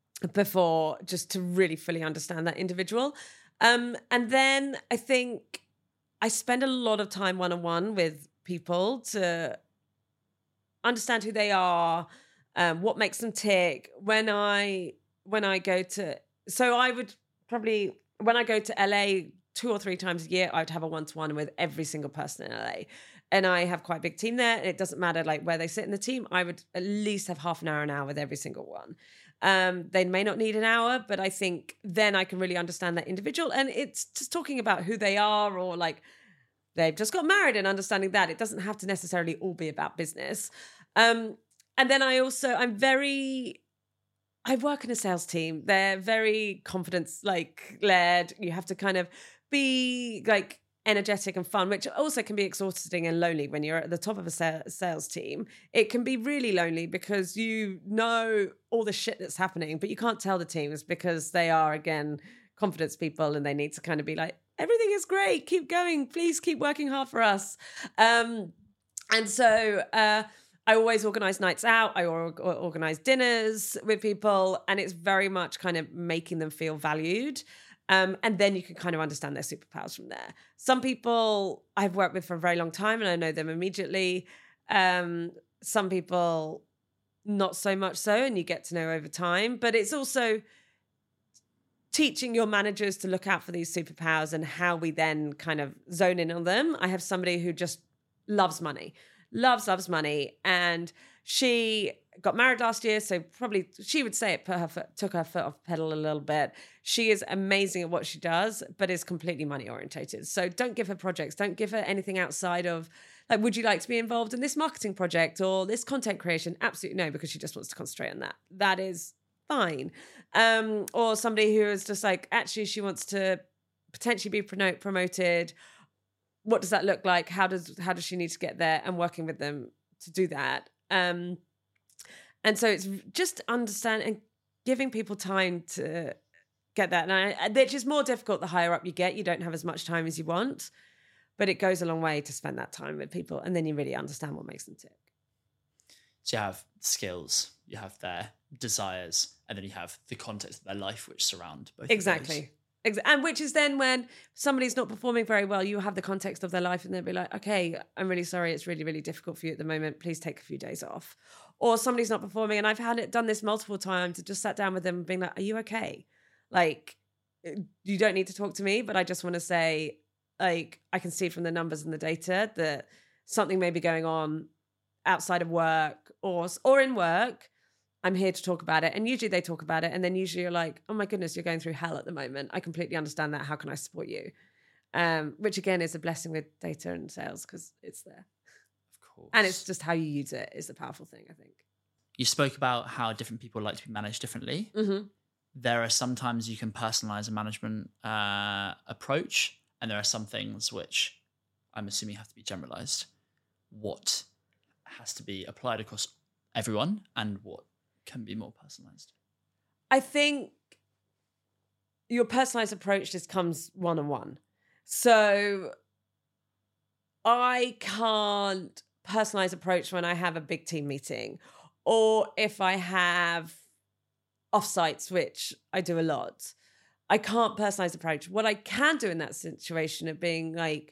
before, just to really fully understand that individual. Um, and then I think I spend a lot of time one-on-one with people to understand who they are, um, what makes them tick. When I when I go to, so I would probably, when I go to L A two or three times a year, I would have a one-to-one with every single person in L A. And I have quite a big team there. And it doesn't matter like where they sit in the team. I would at least have half an hour, an hour with every single one. Um, they may not need an hour, but I think then I can really understand that individual. And it's just talking about who they are, or like, they've just got married and understanding that. It doesn't have to necessarily all be about business. Um, and then I also, I'm very, I work in a sales team. They're very confidence like led. You have to kind of be like energetic and fun, which also can be exhausting and lonely when you're at the top of a sales team. It can be really lonely because you know all the shit that's happening, but you can't tell the teams because they are, again, confidence people, and they need to kind of be like, everything is great, keep going, please keep working hard for us. Um, and so uh, I always organize nights out, I or- or organize dinners with people, and it's very much kind of making them feel valued. Um, and then you can kind of understand their superpowers from there. Some people I've worked with for a very long time and I know them immediately. Um, some people not so much so, and you get to know over time. But it's also teaching your managers to look out for these superpowers and how we then kind of zone in on them. I have somebody who just loves money, loves, loves money. And she got married last year. So probably she would say it put her foot, took her foot off the pedal a little bit. She is amazing at what she does, but is completely money orientated. So don't give her projects. Don't give her anything outside of like, would you like to be involved in this marketing project or this content creation? Absolutely no, because she just wants to concentrate on that. That is fine. Um, or somebody who is just like, actually, she wants to potentially be promote, promoted. What does that look like? How does how does she need to get there? And working with them to do that. Um, and so it's just understanding and giving people time to get that. And I, which is more difficult the higher up you get. You don't have as much time as you want, but it goes a long way to spend that time with people, and then you really understand what makes them tick. So you have skills, you have their desires, and then you have the context of their life which surround both. Exactly. Ex- and which is then when somebody's not performing very well, you have the context of their life and they'll be like, okay, I'm really sorry. It's really, really difficult for you at the moment. Please take a few days off. or somebody's not performing. And I've had it done this multiple times, to just sat down with them and being like, are you okay? Like, you don't need to talk to me, but I just want to say, like, I can see from the numbers and the data that something may be going on outside of work or or in work. I'm here to talk about it. And usually they talk about it. And then usually you're like, oh my goodness, you're going through hell at the moment. I completely understand that. How can I support you? Um, which again is a blessing with data and sales, because it's there. Of course. And it's just how you use it is the powerful thing, I think. You spoke about how different people like to be managed differently. Mm-hmm. There are sometimes you can personalize a management uh, approach, and there are some things which I'm assuming have to be generalized. What has to be applied across everyone, and what can be more personalized? I think your personalized approach just comes one-on-one. So I can't personalize approach when I have a big team meeting, or if I have offsites, which I do a lot. I can't personalize approach. What I can do in that situation of being like,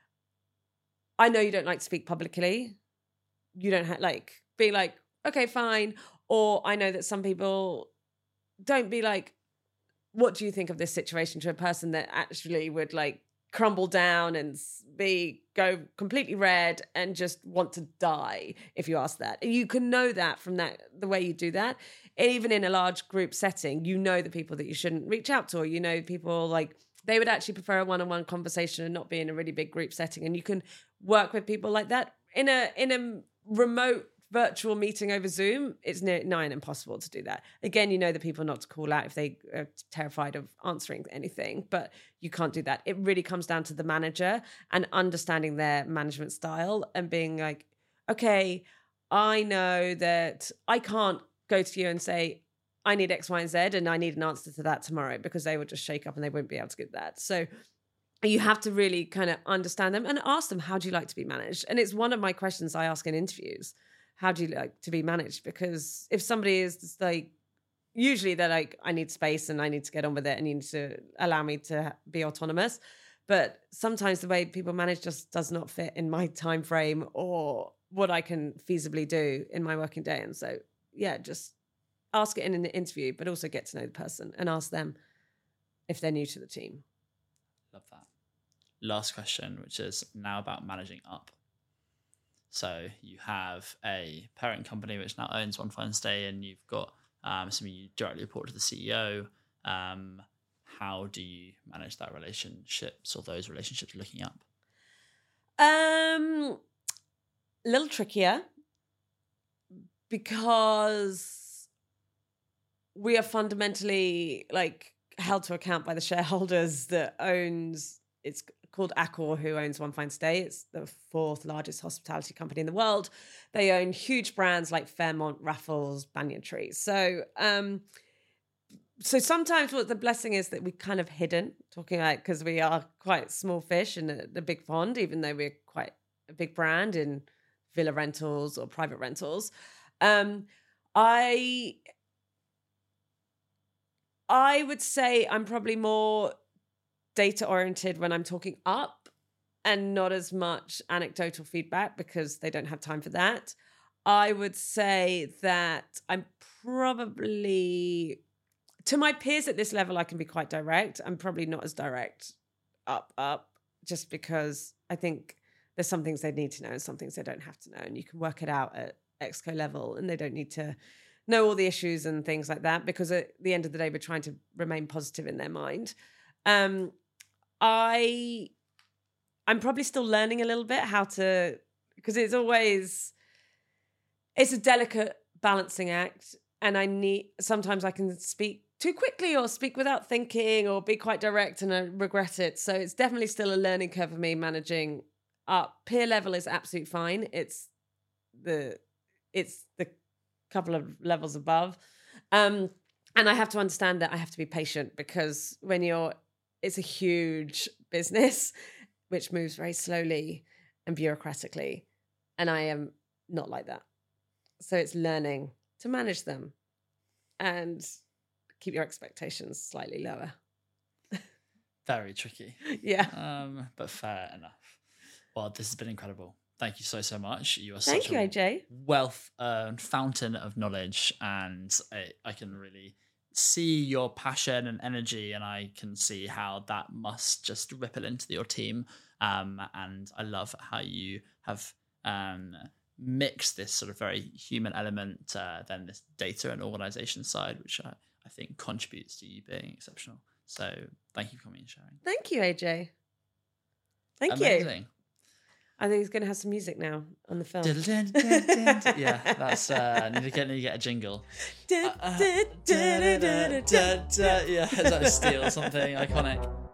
I know you don't like to speak publicly. You don't have like, be like, okay, fine. Or I know that some people don't be like, what do you think of this situation, to a person that actually would like crumble down and be go completely red and just want to die if you ask that. And you can know that from that the way you do that. And even in a large group setting, you know the people that you shouldn't reach out to, or you know people like they would actually prefer a one-on-one conversation and not be in a really big group setting. And you can work with people like that in a in a remote virtual meeting over Zoom. It's near nigh impossible to do that. Again, you know the people not to call out if they are terrified of answering anything, but you can't do that. It really comes down to the manager and understanding their management style and being like, okay, I know that I can't go to you and say, I need X, Y, and Z, and I need an answer to that tomorrow, because they will just shake up and they won't be able to get that. So you have to really kind of understand them and ask them, how do you like to be managed? And it's one of my questions I ask in interviews. How do you like to be managed? Because if somebody is just like, usually they're like, I need space and I need to get on with it and you need to allow me to be autonomous. But sometimes the way people manage just does not fit in my time frame or what I can feasibly do in my working day. And so, yeah, just ask it in an interview, but also get to know the person and ask them if they're new to the team. Love that. Last question, which is now about managing up. So you have a parent company which now owns One Fine Stay, and you've got um, something you directly report to the C E O. Um, how do you manage that relationships or those relationships looking up? Um, a little trickier, because we are fundamentally like held to account by the shareholders that owns, it's called Accor, who owns One Fine Stay. It's the fourth largest hospitality company in the world. They own huge brands like Fairmont, Raffles, Banyan Tree. So, um, so sometimes what the blessing is that we kind of hidden, talking about, because we are quite small fish in the, the big pond, even though we're quite a big brand in villa rentals or private rentals. Um, I, I would say I'm probably more data oriented when I'm talking up and not as much anecdotal feedback, because they don't have time for that. I would say that I'm probably, to my peers at this level, I can be quite direct. I'm probably not as direct up, up, just because I think there's some things they need to know and some things they don't have to know. And you can work it out at Exco level, and they don't need to know all the issues and things like that, because at the end of the day, we're trying to remain positive in their mind. Um, I, I'm probably still learning a little bit how to, because it's always, it's a delicate balancing act. And I need, sometimes I can speak too quickly or speak without thinking or be quite direct, and I regret it. So it's definitely still a learning curve for me managing up. Peer level is absolutely fine. It's the, it's the couple of levels above. Um, and I have to understand that I have to be patient, because when you're, it's a huge business which moves very slowly and bureaucratically. And I am not like that. So it's learning to manage them and keep your expectations slightly lower. Very tricky. Yeah. Um, but fair enough. Well, this has been incredible. thank you so, so much. You are Thank such you, a A J. wealth and fountain of knowledge, and I, I can really see your passion and energy, and I can see how that must just ripple into your team. Um, and I love how you have um, mixed this sort of very human element, uh, then this data and organization side, which I, I think contributes to you being exceptional. So thank you for coming and sharing. Thank you, A J. Thank Amazing. you. I think he's going to have some music now on the film. Yeah, that's uh, need to get need to get a jingle. Uh, uh, yeah, it's like Steel something iconic.